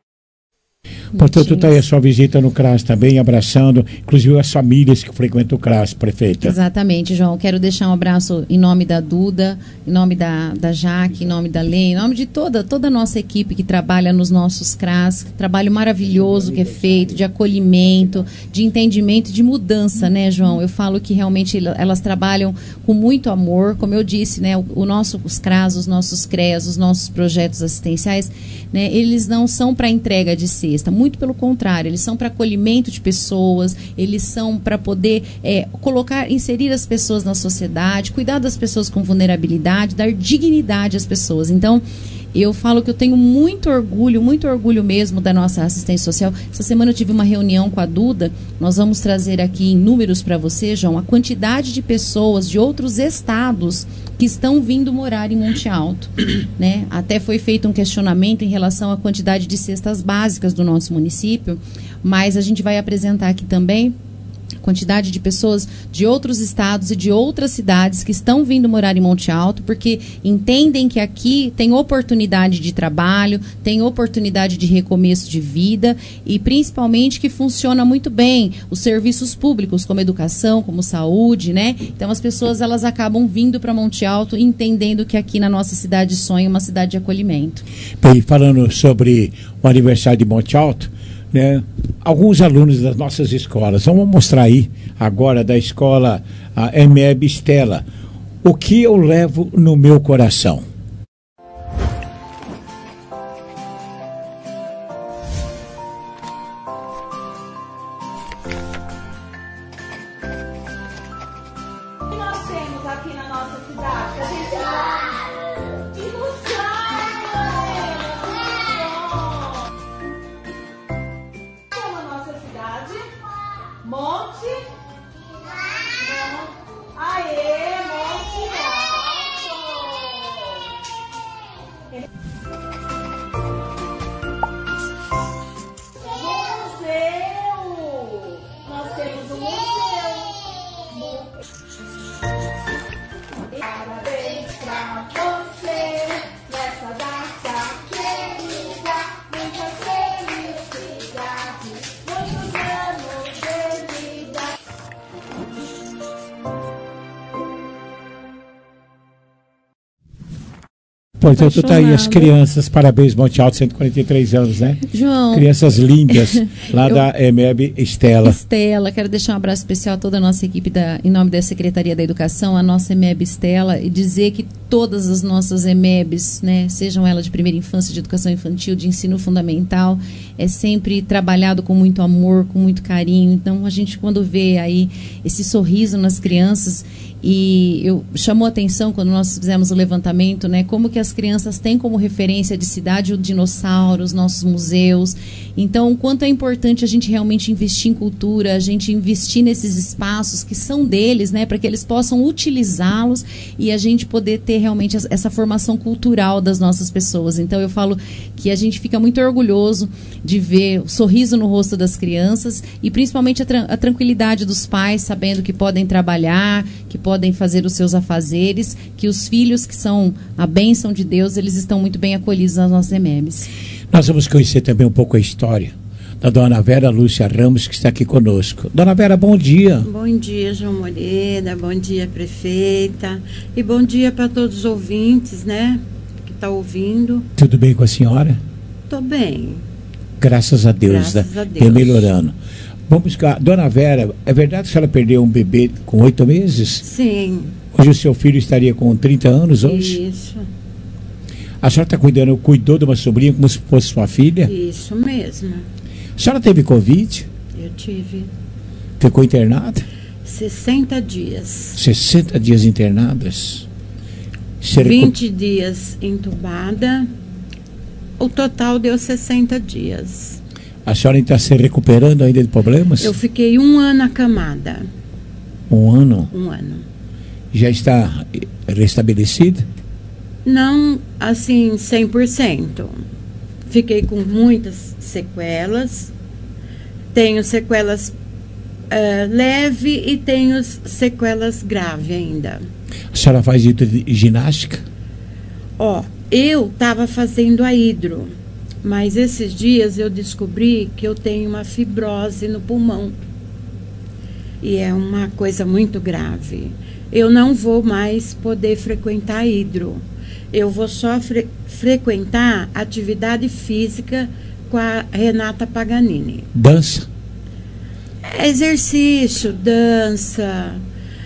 Speaker 2: Portanto, está aí a sua visita no CRAS também, abraçando, inclusive as famílias que frequentam o CRAS, prefeita.
Speaker 23: Exatamente, João. Quero deixar um abraço em nome da Duda, em nome da Jaque, em nome da Lê, em nome de toda a nossa equipe que trabalha nos nossos CRAS, trabalho maravilhoso que é feito, de acolhimento, de entendimento, de mudança, né, João? Eu falo que realmente elas trabalham com muito amor, como eu disse, né, os CRAS, os nossos CREAS, os nossos projetos assistenciais, né, eles não são para entrega de cesta, muito pelo contrário, eles são para acolhimento de pessoas, eles são para poder inserir as pessoas na sociedade, cuidar das pessoas com vulnerabilidade, dar dignidade às pessoas. Então, eu falo que eu tenho muito orgulho mesmo da nossa assistência social. Essa semana eu tive uma reunião com a Duda, nós vamos trazer aqui em números para você, João, a quantidade de pessoas de outros estados que estão vindo morar em Monte Alto, né? Até foi feito um questionamento em relação à quantidade de cestas básicas do nosso município, mas a gente vai apresentar aqui também quantidade de pessoas de outros estados e de outras cidades que estão vindo morar em Monte Alto, porque entendem que aqui tem oportunidade de trabalho, tem oportunidade de recomeço de vida e principalmente que funciona muito bem os serviços públicos, como educação, como saúde, né? Então as pessoas elas acabam vindo para Monte Alto entendendo que aqui na nossa cidade sonha uma cidade de acolhimento.
Speaker 2: Bem, falando sobre o aniversário de Monte Alto, né, alguns alunos das nossas escolas, vamos mostrar aí agora da escola MEB Estela, o que eu levo no meu coração.
Speaker 9: O que nós temos aqui na nossa cidade? A gente vai Monte. Aê, Monte Alto. Museu. Nós temos um museu. Parabéns pra você nessa data querida. Muitas felicidades, muitos anos de vida.
Speaker 2: Portanto, tá aí as crianças, parabéns, Monte Alto, 143 anos, né?
Speaker 23: João.
Speaker 2: Crianças lindas, lá da MEB Estela.
Speaker 23: Estela, quero deixar um abraço especial a toda a nossa equipe, em nome da Secretaria da Educação, a nossa MEB Estela, e dizer que todas as nossas EMEBs, né, sejam elas de primeira infância, de educação infantil, de ensino fundamental, é sempre trabalhado com muito amor, com muito carinho. Então, a gente, quando vê aí esse sorriso nas crianças, e chamou a atenção quando nós fizemos o levantamento, né, como que as crianças têm como referência de cidade o dinossauro, os nossos museus. Então, o quanto é importante a gente realmente investir em cultura, a gente investir nesses espaços que são deles, né, para que eles possam utilizá-los e a gente poder ter realmente essa formação cultural das nossas pessoas. Então, eu falo que a gente fica muito orgulhoso de ver o sorriso no rosto das crianças e principalmente a tranquilidade dos pais, sabendo que podem trabalhar, que podem fazer os seus afazeres, que os filhos que são a bênção de Deus, eles estão muito bem acolhidos nas nossas EMEBs.
Speaker 2: Nós vamos conhecer também um pouco a história da dona Vera Lúcia Ramos, que está aqui conosco. Dona Vera, bom dia.
Speaker 5: Bom dia, João Moreira, bom dia, prefeita, e bom dia para todos os ouvintes, né, que estão ouvindo.
Speaker 2: Tudo bem com a senhora?
Speaker 5: Estou bem.
Speaker 2: Graças a Deus,
Speaker 5: Graças a Deus.
Speaker 2: Vem melhorando. Vamos cá, dona Vera, é verdade que a senhora perdeu um bebê com 8 meses?
Speaker 5: Sim.
Speaker 2: Hoje o seu filho estaria com 30 anos hoje?
Speaker 5: Isso.
Speaker 2: A senhora cuidou de uma sobrinha como se fosse sua filha?
Speaker 5: Isso mesmo.
Speaker 2: A senhora teve Covid?
Speaker 5: Eu tive.
Speaker 2: Ficou internada?
Speaker 5: 60 dias.
Speaker 2: 60 dias internadas?
Speaker 5: 20 dias entubada. O total deu 60 dias.
Speaker 2: A senhora está se recuperando ainda de problemas?
Speaker 5: Eu fiquei 1 ano acamada.
Speaker 2: 1 ano?
Speaker 5: 1 ano.
Speaker 2: Já está restabelecida?
Speaker 5: Não, assim, 100%. Fiquei com muitas sequelas. Tenho sequelas leve e tenho sequelas grave ainda.
Speaker 2: A senhora faz ginástica?
Speaker 5: Eu estava fazendo a hidro, mas esses dias eu descobri que eu tenho uma fibrose no pulmão. E é uma coisa muito grave. Eu não vou mais poder frequentar a hidro. Eu vou só frequentar atividade física com a Renata Paganini.
Speaker 2: Dança?
Speaker 5: Exercício, dança.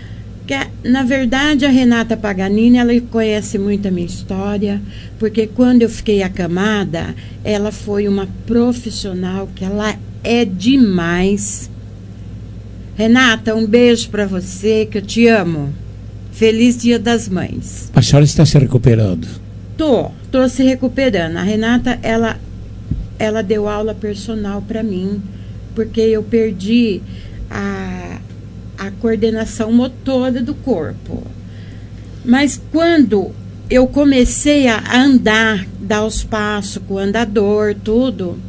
Speaker 5: Na verdade, a Renata Paganini, ela conhece muito a minha história, porque quando eu fiquei acamada, ela foi uma profissional que ela é demais. Renata, um beijo para você, que eu te amo. Feliz Dia das Mães.
Speaker 2: A senhora está se recuperando?
Speaker 5: Tô se recuperando. A Renata, ela deu aula personal para mim, porque eu perdi a coordenação motora do corpo. Mas quando eu comecei a andar, dar os passos com o andador, tudo,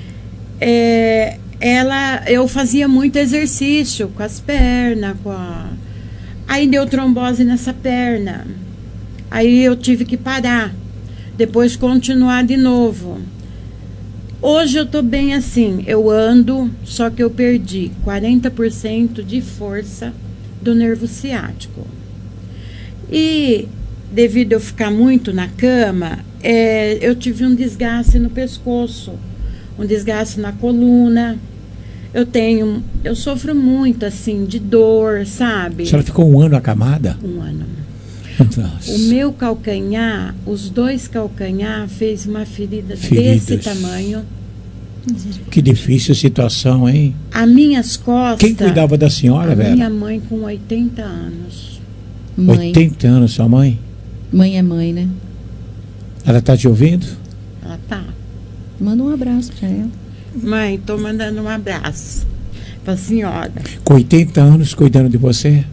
Speaker 5: eu fazia muito exercício com as pernas, aí deu trombose nessa perna. Aí eu tive que parar, depois continuar de novo. Hoje eu estou bem assim, eu ando, só que eu perdi 40% de força do nervo ciático. E devido a eu ficar muito na cama, eu tive um desgaste no pescoço, um desgaste na coluna. Eu sofro muito assim de dor, sabe?
Speaker 2: A senhora ficou 1 ano acamada?
Speaker 5: 1 ano.
Speaker 2: Nossa.
Speaker 5: O meu calcanhar, os 2 calcanhar fez uma ferida desse tamanho.
Speaker 2: Que difícil situação, hein?
Speaker 5: As minhas costas...
Speaker 2: Quem cuidava da senhora, Vera?
Speaker 5: Minha mãe com 80 anos.
Speaker 23: Mãe.
Speaker 2: 80 anos, sua mãe?
Speaker 23: Mãe é mãe, né?
Speaker 2: Ela está te ouvindo?
Speaker 5: Ela tá.
Speaker 23: Manda um abraço para ela.
Speaker 5: Mãe, tô mandando um abraço pra senhora.
Speaker 2: Com 80 anos cuidando de você?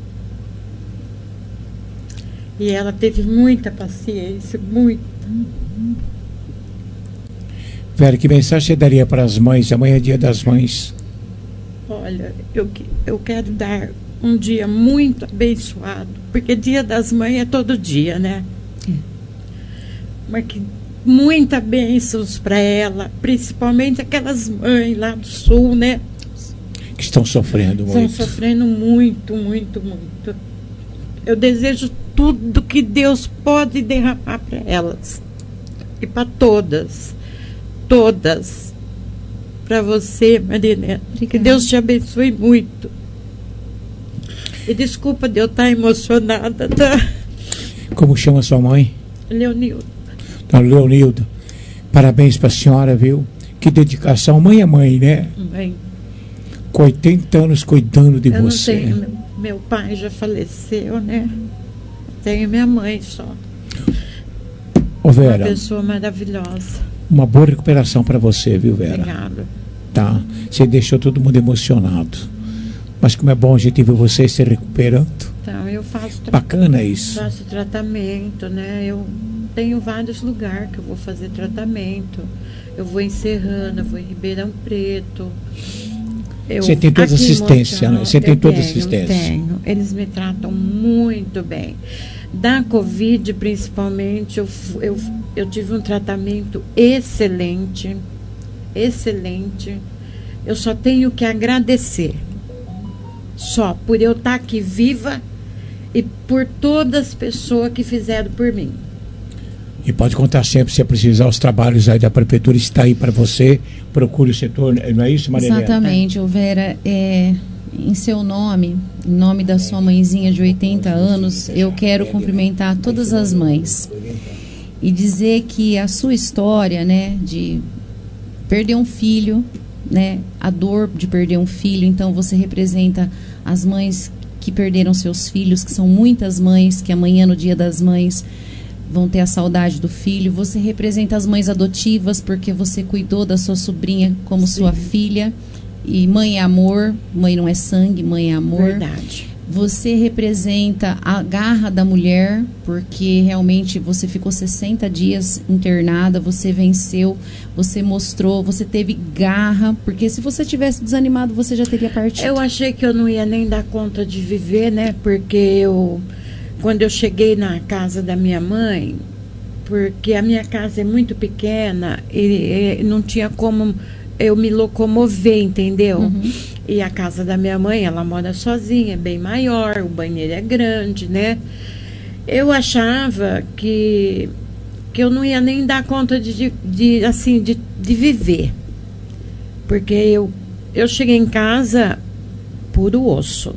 Speaker 5: E ela teve muita paciência, muita.
Speaker 2: Vera, que mensagem você daria para as mães? Amanhã é Dia das Mães.
Speaker 5: Olha, eu quero dar um dia muito abençoado, porque Dia das Mães é todo dia, né? Mas que muita bênçãos para ela, principalmente aquelas mães lá do sul, né?
Speaker 2: Que estão sofrendo muito.
Speaker 5: Estão sofrendo muito, muito, muito. Eu desejo tudo que Deus pode derramar para elas. E para todas. Todas. Para você, Marilena. Que Deus te abençoe muito. E desculpa de eu estar emocionada, tá?
Speaker 2: Como chama sua mãe?
Speaker 5: Leonildo.
Speaker 2: Então, Leonildo, parabéns para a senhora, viu? Que dedicação. Mãe é mãe, né?
Speaker 5: Mãe.
Speaker 2: Com 80 anos cuidando de
Speaker 5: Eu
Speaker 2: você.
Speaker 5: não tenho, meu pai já faleceu, né? Tenho minha mãe só.
Speaker 2: Ô, Vera,
Speaker 5: uma pessoa maravilhosa.
Speaker 2: Uma boa recuperação para você, viu, Vera?
Speaker 5: Obrigada.
Speaker 2: Tá. Você deixou todo mundo emocionado. Mas como é bom a gente ver você se recuperando.
Speaker 5: Então, eu faço...
Speaker 2: Bacana isso.
Speaker 5: Faço tratamento, né? Eu tenho vários lugares que eu vou fazer tratamento. Eu vou em Serrana, eu vou em Ribeirão Preto.
Speaker 2: Você tem toda assistência, né? Você tem toda assistência.
Speaker 5: Tenho. Eles me tratam muito bem. Da Covid, principalmente, eu tive um tratamento excelente. Excelente. Eu só tenho que agradecer. Só por eu estar aqui viva e por todas as pessoas que fizeram por mim.
Speaker 2: E pode contar sempre, se precisar, os trabalhos aí da prefeitura está aí para você. Procure o setor, não é isso, Marilena?
Speaker 23: Exatamente, Vera. Em seu nome, em nome da sua mãezinha de 80 anos, eu quero cumprimentar todas as mães e dizer que a sua história, né, de perder um filho, né, a dor de perder um filho, então você representa as mães que perderam seus filhos, que são muitas mães, que amanhã, no Dia das Mães, vão ter a saudade do filho. Você representa as mães adotivas, porque você cuidou da sua sobrinha como Sim. sua filha. E mãe é amor, mãe não é sangue, mãe é amor.
Speaker 5: Verdade.
Speaker 23: Você representa a garra da mulher, porque realmente você ficou 60 dias internada, você venceu, você mostrou, você teve garra, porque se você tivesse desanimado, você já teria partido.
Speaker 5: Eu achei que eu não ia nem dar conta de viver, né? Porque quando eu cheguei na casa da minha mãe, porque a minha casa é muito pequena e não tinha como eu me locomover, entendeu?
Speaker 23: Uhum.
Speaker 5: E a casa da minha mãe, ela mora sozinha, é bem maior, o banheiro é grande, né? Eu achava que eu não ia nem dar conta de viver. Porque eu cheguei em casa puro osso.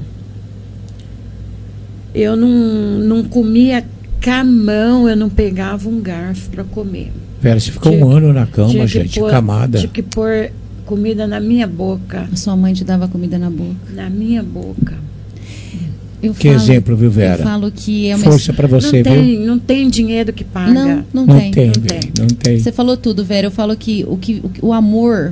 Speaker 5: Eu não comia camão, eu não pegava um garfo para comer.
Speaker 2: Vera, você ficou um ano na cama, gente, camada.
Speaker 5: Tinha que pôr comida na minha boca.
Speaker 23: A sua mãe te dava comida na boca?
Speaker 5: Na minha boca.
Speaker 2: Que exemplo, viu, Vera?
Speaker 23: Eu falo que é uma
Speaker 2: força para você, viu?
Speaker 5: Não tem dinheiro que paga.
Speaker 23: Não tem. Você falou tudo, Vera. Eu falo que o amor,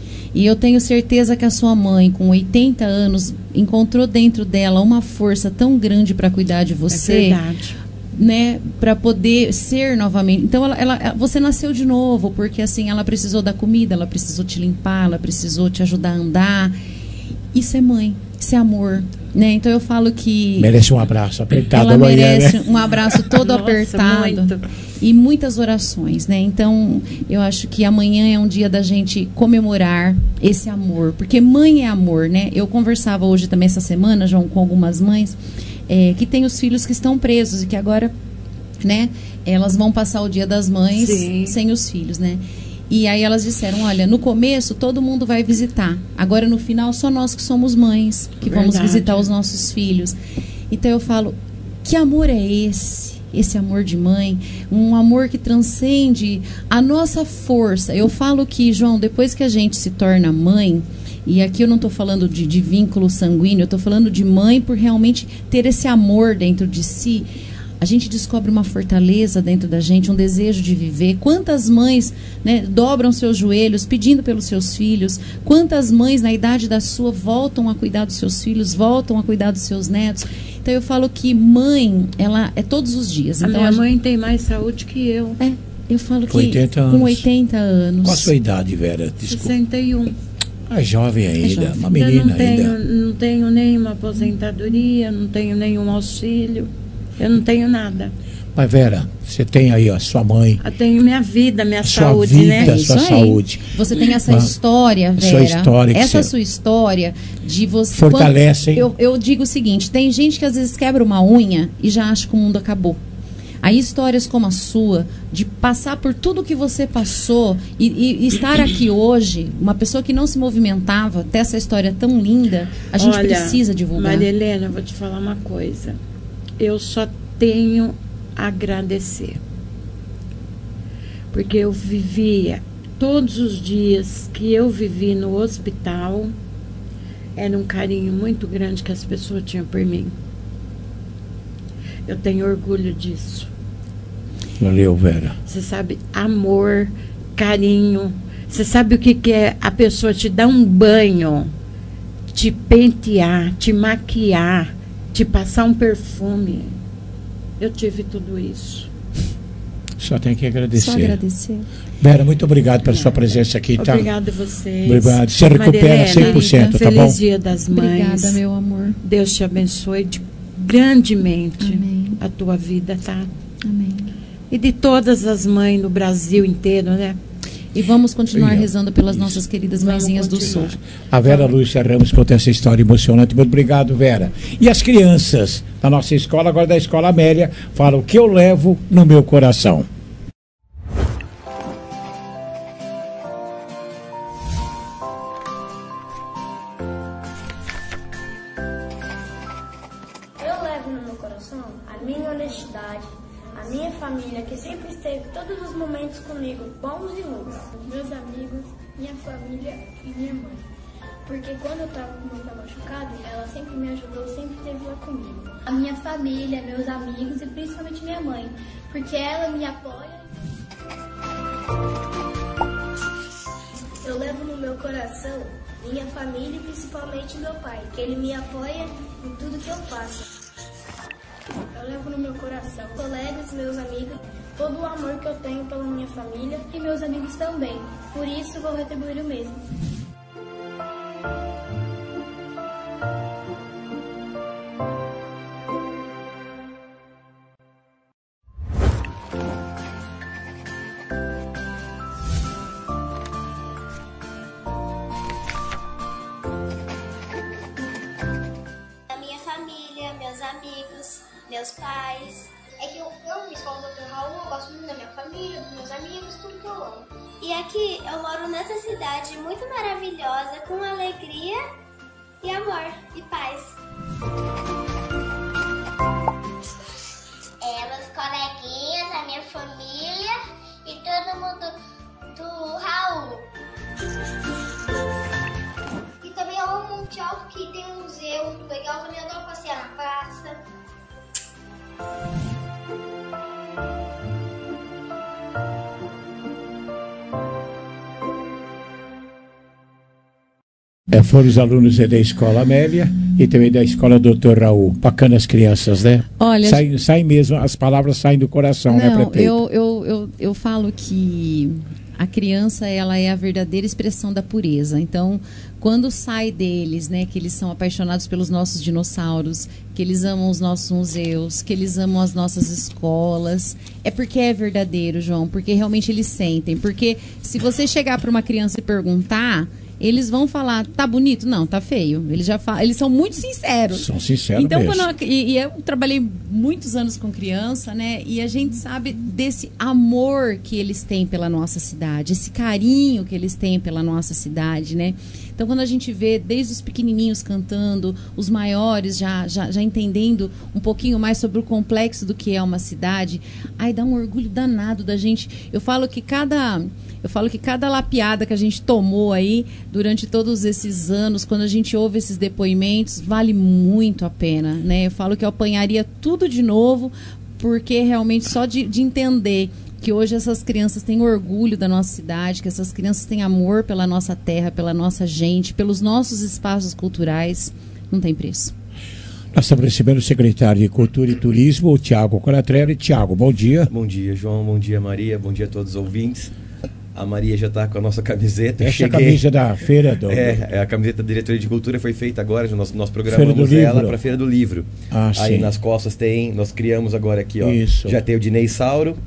Speaker 23: e eu tenho certeza que a sua mãe, com 80 anos, encontrou dentro dela uma força tão grande para cuidar de você.
Speaker 5: É verdade.
Speaker 23: Né, para poder ser novamente. Então você nasceu de novo, porque assim, ela precisou da comida, ela precisou te limpar, ela precisou te ajudar a andar. Isso é mãe, isso é amor, né? Então eu falo que
Speaker 2: merece um abraço apertado.
Speaker 23: Ela
Speaker 2: amanhã,
Speaker 23: merece
Speaker 2: né?
Speaker 23: um abraço todo
Speaker 5: Nossa,
Speaker 23: apertado
Speaker 5: muito.
Speaker 23: E muitas orações, né? Então eu acho que amanhã é um dia da gente comemorar esse amor, porque mãe é amor, né? Eu conversava hoje também essa semana, João, com algumas mães que tem os filhos que estão presos e que agora, né, elas vão passar o Dia das Mães
Speaker 5: Sim.
Speaker 23: sem os filhos, né? E aí elas disseram, olha, no começo todo mundo vai visitar, agora no final só nós que somos mães que
Speaker 5: Verdade.
Speaker 23: vamos visitar os nossos filhos. Então eu falo, que amor é esse? Esse amor de mãe, um amor que transcende a nossa força. Eu falo que, João, depois que a gente se torna mãe, e aqui eu não estou falando de vínculo sanguíneo, eu estou falando de mãe por realmente ter esse amor dentro de si. A gente descobre uma fortaleza dentro da gente, um desejo de viver. Quantas mães, né, dobram seus joelhos pedindo pelos seus filhos? Quantas mães, na idade da sua, voltam a cuidar dos seus filhos, voltam a cuidar dos seus netos? Então eu falo que mãe, ela é todos os dias.
Speaker 5: A
Speaker 23: então,
Speaker 5: minha mãe tem mais saúde que eu.
Speaker 23: Eu falo que
Speaker 2: 80
Speaker 23: com 80 anos.
Speaker 2: Qual a sua idade, Vera? Desculpa.
Speaker 5: 61.
Speaker 2: É jovem ainda,
Speaker 23: jovem.
Speaker 2: uma menina
Speaker 5: Eu não tenho nenhuma aposentadoria, não tenho nenhum auxílio, eu não tenho nada.
Speaker 2: Mas, Vera, você tem aí a sua mãe.
Speaker 5: Eu tenho minha vida, minha
Speaker 2: saúde,
Speaker 5: saúde, né?
Speaker 2: A sua saúde.
Speaker 23: Você tem essa história, Vera.
Speaker 2: Sua história.
Speaker 23: Essa sua história de você...
Speaker 2: Fortalece, hein?
Speaker 23: Eu digo o seguinte, tem gente que às vezes quebra uma unha e já acha que o mundo acabou. Aí histórias como a sua, de passar por tudo que você passou e estar aqui hoje, uma pessoa que não se movimentava, ter essa história tão linda, a gente precisa divulgar.
Speaker 5: Maria Helena, eu vou te falar uma coisa. Eu só tenho agradecer. Porque eu vivia, todos os dias que eu vivi no hospital, era um carinho muito grande que as pessoas tinham por mim. Eu tenho orgulho disso.
Speaker 2: Valeu, Vera.
Speaker 5: Você sabe, amor, carinho. Você sabe o que é a pessoa te dar um banho, te pentear, te maquiar, te passar um perfume. Eu tive tudo isso.
Speaker 2: Só tem que agradecer.
Speaker 23: Só agradecer.
Speaker 2: Vera, muito obrigado pela sua presença aqui. Tá?
Speaker 5: Obrigada a vocês.
Speaker 2: Obrigado. Você recupera 100%, tá bom?
Speaker 5: Feliz Dia das Mães.
Speaker 23: Obrigada, meu amor.
Speaker 5: Deus te abençoe grandemente.
Speaker 23: Amém.
Speaker 5: A tua vida, tá?
Speaker 23: Amém.
Speaker 5: E de todas as mães no Brasil inteiro, né?
Speaker 23: E vamos continuar rezando pelas nossas queridas mãezinhas do Sul.
Speaker 2: A Vera Lúcia Ramos conta essa história emocionante. Muito obrigado, Vera. E as crianças da nossa escola, agora da Escola Amélia, falam o que eu levo no meu coração.
Speaker 6: Eu levo no meu coração a minha honestidade, a minha família que sempre esteve todos os momentos comigo, bons e ruins, meus amigos, minha família e minha mãe. Porque quando eu estava com o meu pé machucado, ela sempre me ajudou, sempre esteve lá comigo. A minha família, meus amigos e principalmente minha mãe, porque ela me apoia. Eu levo no meu coração minha família e principalmente meu pai, que ele me apoia em tudo que eu faço. Eu levo no meu coração colegas, meus amigos, todo o amor que eu tenho pela minha família e meus amigos também. Por isso vou retribuir o mesmo.
Speaker 21: A minha família, meus amigos, meus pais. É que eu escola do Dr. Raul, eu gosto muito da minha família, dos meus amigos, tudo que eu amo. E aqui eu moro nessa cidade muito maravilhosa, com alegria e amor e paz. Meus coleguinhas, a minha família e todo mundo do Raul. E também eu amo Monte Alto, que tem um museu muito legal, também adoro passear na praça.
Speaker 2: Foram os alunos da Escola Amélia e também da Escola Dr. Raul. Bacana as crianças, né?
Speaker 23: Olha,
Speaker 2: sai mesmo, as palavras saem do coração, né, prefeito?
Speaker 23: Eu falo que a criança, ela é a verdadeira expressão da pureza. Então, quando sai deles, né, que eles são apaixonados pelos nossos dinossauros, que eles amam os nossos museus, que eles amam as nossas escolas, é porque é verdadeiro, João, porque realmente eles sentem. Porque se você chegar para uma criança e perguntar, eles vão falar, tá bonito? Não, tá feio. Eles são muito sinceros.
Speaker 2: São sinceros
Speaker 23: então,
Speaker 2: mesmo.
Speaker 23: E eu trabalhei muitos anos com criança, né? E a gente sabe desse amor que eles têm pela nossa cidade, esse carinho que eles têm pela nossa cidade, né? Então, quando a gente vê desde os pequenininhos cantando, os maiores já entendendo um pouquinho mais sobre o complexo do que é uma cidade, aí dá um orgulho danado da gente. Eu falo que cada lapiada que a gente tomou aí durante todos esses anos, quando a gente ouve esses depoimentos, vale muito a pena, né? Eu falo que eu apanharia tudo de novo, porque realmente só de entender que hoje essas crianças têm orgulho da nossa cidade, que essas crianças têm amor pela nossa terra, pela nossa gente, pelos nossos espaços culturais, não tem preço.
Speaker 2: Nós estamos recebendo o secretário de Cultura e Turismo, o Tiago Colatrelli. Tiago, bom dia.
Speaker 22: Bom dia, João. Bom dia, Maria. Bom dia a todos os ouvintes. A Maria já está com a nossa camiseta.
Speaker 2: Essa é a camisa da feira do...
Speaker 22: a camiseta da Diretoria de Cultura foi feita agora, nós programamos ela para a Feira do Livro. Aí nas costas nós criamos agora aqui, ó.
Speaker 2: Isso.
Speaker 22: Já tem o Dinei Sauro,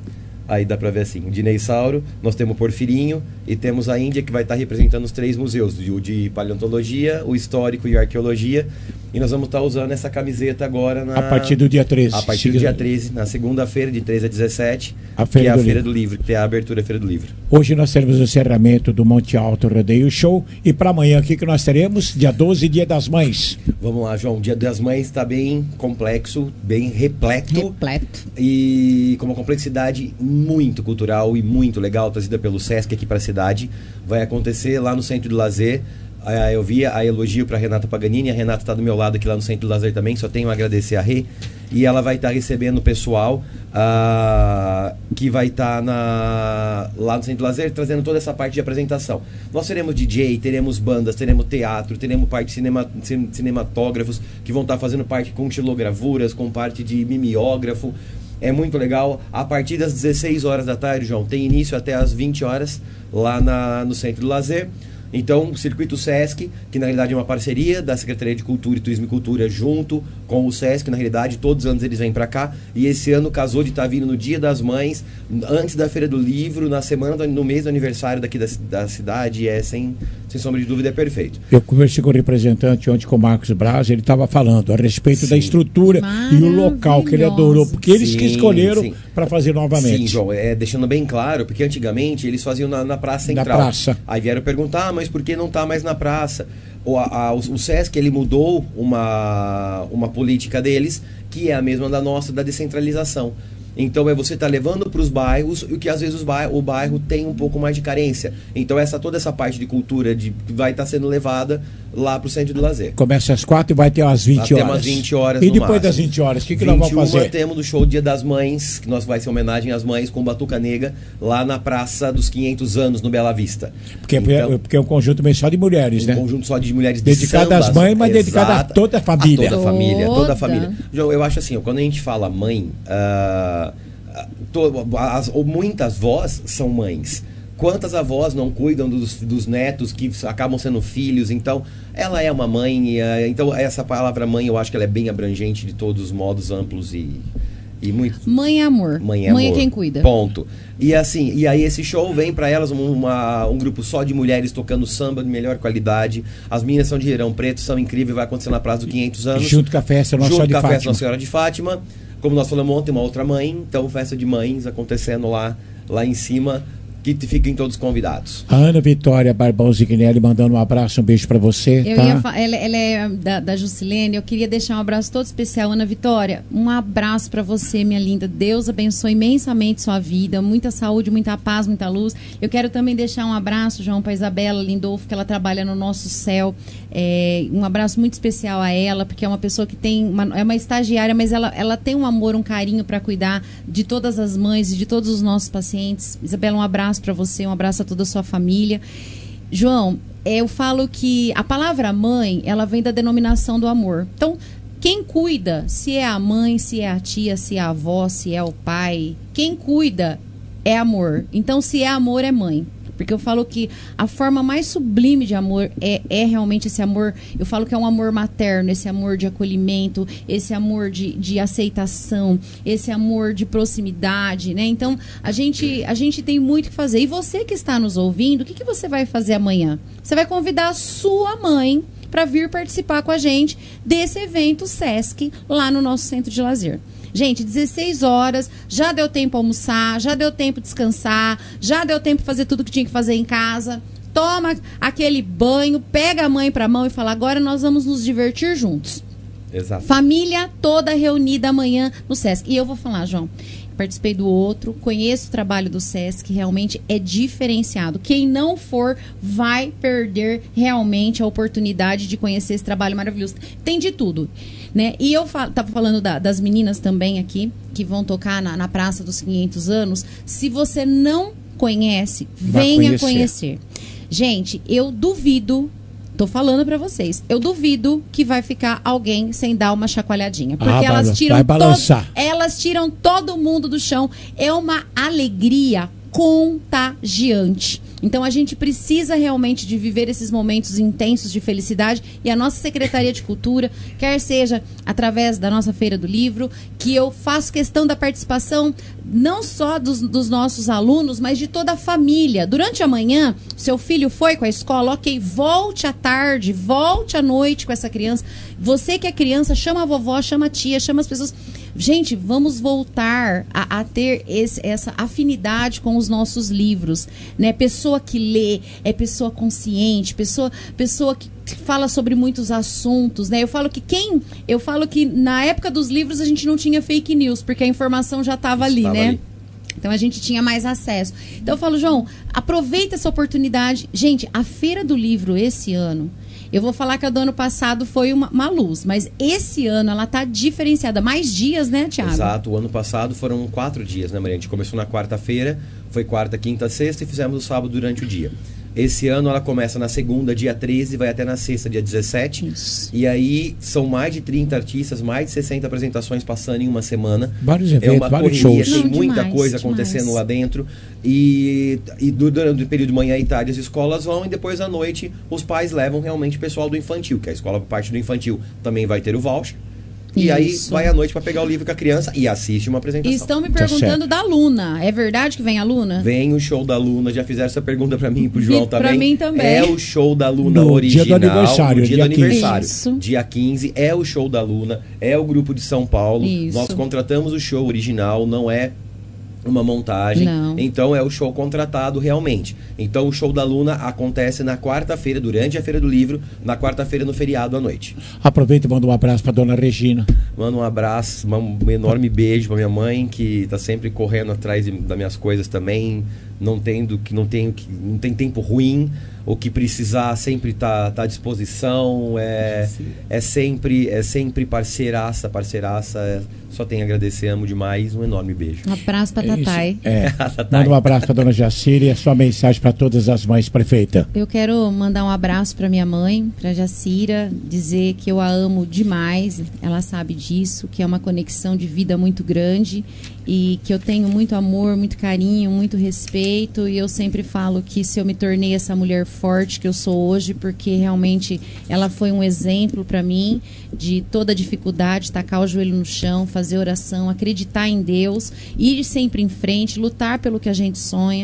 Speaker 22: Aí dá para ver assim, o Dinossauro, nós temos o Porfirinho e temos a Índia, que vai estar representando os 3 museus, o de paleontologia, o histórico e a arqueologia. E nós vamos estar usando essa camiseta agora
Speaker 2: a partir do dia 13.
Speaker 22: A partir do dia 13, na segunda-feira, de 13 a 17,
Speaker 2: a Feira
Speaker 22: que é a
Speaker 2: do
Speaker 22: Feira
Speaker 2: Livro.
Speaker 22: do Livro, que é a abertura da Feira do Livro.
Speaker 2: Hoje nós teremos o encerramento do Monte Alto Rodeio Show. E para amanhã, o que nós teremos? Dia 12, Dia das Mães.
Speaker 22: Vamos lá, João. O Dia das Mães está bem complexo, bem repleto. E com uma complexidade muito cultural e muito legal, trazida pelo Sesc aqui para a cidade. Vai acontecer lá no Centro de Lazer. Eu vi a elogio para Renata Paganini. A Renata está do meu lado aqui lá no Centro de Lazer também. Só tenho a agradecer a Rê. E ela vai estar recebendo o pessoal que vai estar lá no Centro de Lazer, trazendo toda essa parte de apresentação. Nós teremos DJ, teremos bandas, teremos teatro, teremos parte de cinematógrafos que vão estar fazendo parte com estilogravuras, com parte de mimeógrafo. É muito legal. A partir das 16 horas da tarde, João, tem início até as 20 horas lá no Centro de Lazer. Então, o Circuito Sesc, que na realidade é uma parceria da Secretaria de Cultura e Turismo e Cultura junto com o Sesc, na realidade todos os anos eles vêm para cá, e esse ano casou de estar vindo no Dia das Mães, antes da Feira do Livro, na semana, no mês do aniversário daqui da cidade, sem sombra de dúvida é perfeito.
Speaker 2: Eu conversei com o representante ontem, com o Marcos Braz, ele estava falando a respeito da estrutura e o local que ele adorou, porque eles que escolheram para fazer novamente.
Speaker 22: Sim, João, deixando bem claro, porque antigamente eles faziam na Praça Central.
Speaker 2: Na praça.
Speaker 22: Aí vieram perguntar, mas por que não está mais na praça? O Sesc, ele mudou uma política deles, que é a mesma da nossa, da descentralização. Então você está levando para os bairros, e que às vezes o bairro tem um pouco mais de carência. Então toda essa parte de cultura vai estar sendo levada lá para o Centro de Lazer.
Speaker 2: Começa às 4 e vai ter às 20 horas.
Speaker 22: Até umas 20 horas.
Speaker 2: E depois das 20 horas, o que nós vamos fazer?
Speaker 22: Temos do show Dia das Mães, que vai ser homenagem às mães com Batuca Negra, lá na Praça dos 500 Anos, no Bela Vista.
Speaker 2: Porque é um conjunto meio só de mulheres, né?
Speaker 22: Um conjunto só de mulheres
Speaker 2: dedicado às mães, mas dedicado a toda a família.
Speaker 22: Toda a família. João, eu acho assim, quando a gente fala mãe, muitas vós são mães. Quantas avós não cuidam dos netos que acabam sendo filhos? Então, ela é uma mãe. Então, essa palavra mãe, eu acho que ela é bem abrangente de todos os modos, amplos e muito.
Speaker 23: Mãe é amor.
Speaker 22: Mãe é
Speaker 23: quem cuida.
Speaker 22: Ponto. E assim, e aí esse show vem para elas um grupo só de mulheres tocando samba de melhor qualidade. As meninas são de Ribeirão Preto, são incríveis, vai acontecer na Praça dos 500 Anos.
Speaker 2: Junto com a festa Nossa Senhora de Fátima.
Speaker 22: Nossa Senhora de Fátima. Como nós falamos ontem, uma outra mãe. Então, festa de mães acontecendo lá em cima. Que fiquem todos convidados.
Speaker 2: A Ana Vitória Barbão Zignelli mandando um abraço, um beijo para você.
Speaker 23: Ela é da Juscelene. Eu queria deixar um abraço todo especial. Ana Vitória, um abraço para você, minha linda. Deus abençoe imensamente sua vida. Muita saúde, muita paz, muita luz. Eu quero também deixar um abraço, João, para Isabela Lindolfo, que ela trabalha no Nosso Céu. Um abraço muito especial a ela, porque é uma pessoa que é uma estagiária, mas ela tem um amor, um carinho para cuidar de todas as mães e de todos os nossos pacientes. Isabela, um abraço para você, um abraço a toda a sua família. João, eu falo que a palavra mãe, ela vem da denominação do amor. Então, quem cuida, se é a mãe, se é a tia, se é a avó, se é o pai, quem cuida é amor. Então, se é amor, é mãe. Porque eu falo que a forma mais sublime de amor é realmente esse amor. Eu falo que é um amor materno, esse amor de acolhimento, esse amor de aceitação, esse amor de proximidade, né? Então, a gente tem muito que fazer. E você que está nos ouvindo, o que você vai fazer amanhã? Você vai convidar a sua mãe para vir participar com a gente desse evento Sesc lá no nosso Centro de Lazer. Gente, 16 horas, já deu tempo almoçar, já deu tempo descansar, já deu tempo fazer tudo que tinha que fazer em casa. Toma aquele banho, pega a mãe pra mão e fala, agora nós vamos nos divertir juntos.
Speaker 22: Exato.
Speaker 23: Família toda reunida amanhã no Sesc. E eu vou falar, João, participei do outro, conheço o trabalho do Sesc, realmente é diferenciado. Quem não for vai perder realmente a oportunidade de conhecer esse trabalho maravilhoso. Tem de tudo, né? E eu estava falando das meninas também aqui, que vão tocar na Praça dos 500 Anos. Se você não conhece, venha conhecer. Gente, eu duvido... Tô falando pra vocês. Eu duvido que vai ficar alguém sem dar uma chacoalhadinha. Porque elas tiram todo mundo do chão. É uma alegria contagiante. Então a gente precisa realmente de viver esses momentos intensos de felicidade, e a nossa Secretaria de Cultura, quer seja através da nossa Feira do Livro, que eu faço questão da participação não só dos nossos alunos, mas de toda a família. Durante a manhã, seu filho foi com a escola, ok, volte à tarde, volte à noite com essa criança. Você que é criança, chama a vovó, chama a tia, chama as pessoas. Gente, vamos voltar a ter essa afinidade com os nossos livros, né? Pessoa que lê é pessoa consciente, pessoa que fala sobre muitos assuntos, né? Eu falo que na época dos livros a gente não tinha fake news, porque a informação já estava ali, né? Ali. Então a gente tinha mais acesso. Então eu falo, João, aproveita essa oportunidade. Gente, a Feira do Livro esse ano, eu vou falar que a do ano passado foi uma luz, mas esse ano ela tá diferenciada. Mais dias, né, Thiago?
Speaker 22: Exato. O ano passado foram 4 dias, né, Maria? A gente começou na quarta-feira, foi quarta, quinta, sexta e fizemos o sábado durante o dia. Esse ano ela começa na segunda, dia 13, vai até na sexta, dia 17. Isso. E aí são mais de 30 artistas, mais de 60 apresentações passando em uma semana.
Speaker 2: Vários eventos,
Speaker 22: uma
Speaker 2: vários
Speaker 22: correria,
Speaker 2: shows.
Speaker 22: tem muita coisa acontecendo lá dentro. E durante o período de manhã e tarde as escolas vão, e depois à noite os pais levam realmente o pessoal do infantil, que a escola, parte do infantil, também vai ter o voucher. E aí vai à noite para pegar o livro com a criança e assiste uma apresentação.
Speaker 23: E estão me perguntando da Luna. É verdade que vem a Luna?
Speaker 22: Vem o show da Luna. Já fizeram essa pergunta para mim e pro João também.
Speaker 23: Para mim também.
Speaker 22: É o show da Luna original.
Speaker 2: Dia do aniversário.
Speaker 22: Dia do aniversário. Isso. Dia 15 é o show da Luna. É o grupo de São Paulo. Isso. Nós contratamos o show original, não é uma montagem. Não. Então é o show contratado realmente. Então o show da Luna acontece na quarta-feira, durante a Feira do Livro, na quarta-feira no feriado à noite.
Speaker 2: Aproveita e manda um abraço para dona Regina.
Speaker 22: Manda um abraço, um enorme beijo para minha mãe, que está sempre correndo atrás das minhas coisas também, não tem tempo ruim. O que precisar sempre tá à disposição, é sempre parceiraça, só tem a agradecer, amo demais, um enorme beijo.
Speaker 23: Um abraço pra Tatai.
Speaker 2: Manda um abraço pra dona Jacira e a sua mensagem para todas as mães, prefeita.
Speaker 23: Eu quero mandar um abraço pra minha mãe, pra Jacira, dizer que eu a amo demais, ela sabe disso, que é uma conexão de vida muito grande e que eu tenho muito amor, muito carinho, muito respeito, e eu sempre falo que se eu me tornei essa mulher forte que eu sou hoje, porque realmente ela foi um exemplo para mim de toda dificuldade, tacar o joelho no chão, fazer oração, acreditar em Deus, ir sempre em frente, lutar pelo que a gente sonha.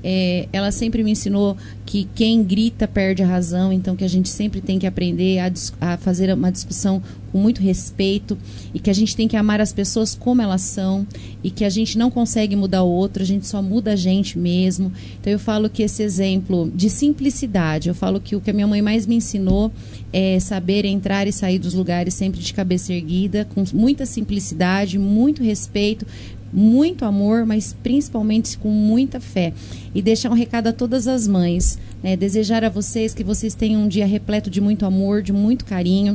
Speaker 23: Ela sempre me ensinou que quem grita perde a razão, então que a gente sempre tem que aprender a fazer uma discussão com muito respeito, e que a gente tem que amar as pessoas como elas são, e que a gente não consegue mudar o outro, a gente só muda a gente mesmo. Então eu falo que esse exemplo de simplicidade, eu falo que o que a minha mãe mais me ensinou é saber entrar e sair dos lugares sempre de cabeça erguida, com muita simplicidade, muito respeito, muito amor, mas principalmente com muita fé. E deixar um recado a todas as mães, né? Desejar a vocês que vocês tenham um dia repleto de muito amor, de muito carinho.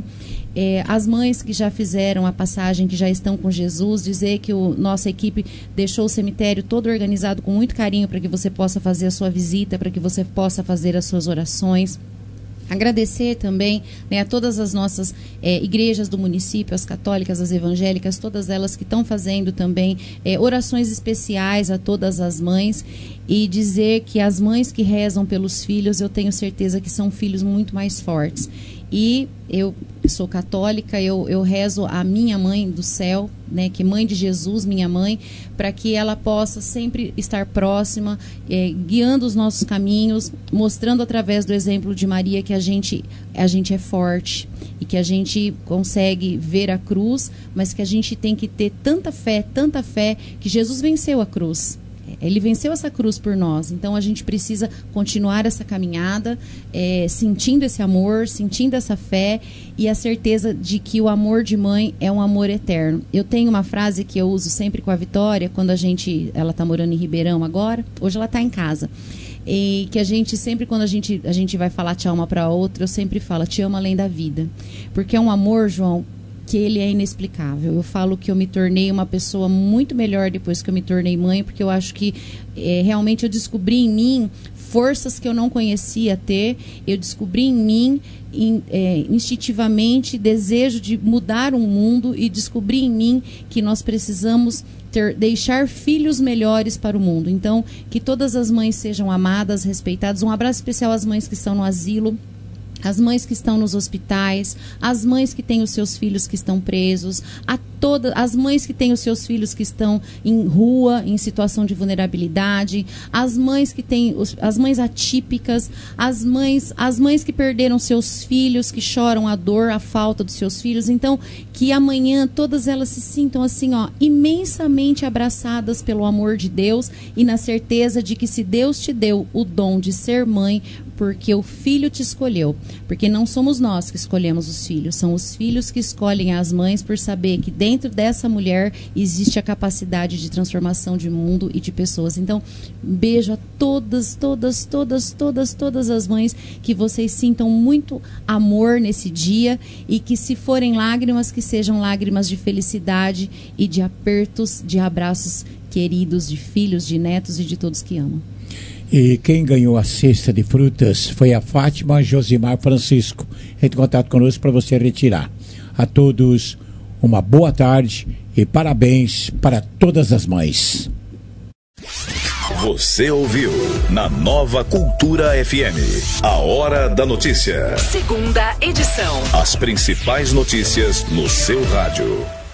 Speaker 23: As mães que já fizeram a passagem, que já estão com Jesus, dizer que nossa equipe deixou o cemitério todo organizado com muito carinho para que você possa fazer a sua visita, para que você possa fazer as suas orações. Agradecer também, né, a todas as nossas igrejas do município, as católicas, as evangélicas, todas elas que estão fazendo também orações especiais a todas as mães, e dizer que as mães que rezam pelos filhos, eu tenho certeza que são filhos muito mais fortes. E eu sou católica, eu rezo a minha mãe do céu, né, que é mãe de Jesus, minha mãe, para que ela possa sempre estar próxima, guiando os nossos caminhos, mostrando através do exemplo de Maria que a gente é forte e que a gente consegue ver a cruz, mas que a gente tem que ter tanta fé, que Jesus venceu a cruz. Ele venceu essa cruz por nós, então a gente precisa continuar essa caminhada, sentindo esse amor, sentindo essa fé e a certeza de que o amor de mãe é um amor eterno. Eu tenho uma frase que eu uso sempre com a Vitória, quando ela está morando em Ribeirão agora, hoje ela está em casa. E que a gente sempre, quando a gente vai falar tchau uma para outra, eu sempre falo, te amo além da vida. Porque é um amor, João, que ele é inexplicável. Eu falo que eu me tornei uma pessoa muito melhor depois que eu me tornei mãe, porque eu acho que realmente eu descobri em mim forças que eu não conhecia ter, eu descobri em mim instintivamente desejo de mudar o mundo e descobri em mim que nós precisamos deixar filhos melhores para o mundo. Então, que todas as mães sejam amadas, respeitadas. Um abraço especial às mães que estão no asilo, as mães que estão nos hospitais, as mães que têm os seus filhos que estão presos, a todas as mães que têm os seus filhos que estão em rua, em situação de vulnerabilidade, as mães que têm as mães atípicas, as mães que perderam seus filhos, que choram a dor, a falta dos seus filhos. Então, que amanhã todas elas se sintam assim, imensamente abraçadas pelo amor de Deus e na certeza de que se Deus te deu o dom de ser mãe, porque o filho te escolheu. Porque não somos nós que escolhemos os filhos, são os filhos que escolhem as mães, por saber que dentro dessa mulher existe a capacidade de transformação de mundo e de pessoas. Então, beijo a todas as mães, que vocês sintam muito amor nesse dia e que, se forem lágrimas, que sejam lágrimas de felicidade e de apertos, de abraços queridos, de filhos, de netos e de todos que amam.
Speaker 2: E quem ganhou a cesta de frutas foi a Fátima Josimar Francisco. Entre em contato conosco para você retirar. A todos, uma boa tarde e parabéns para todas as mães.
Speaker 17: Você ouviu na Nova Cultura FM, a Hora da Notícia.
Speaker 19: Segunda edição.
Speaker 17: As principais notícias no seu rádio.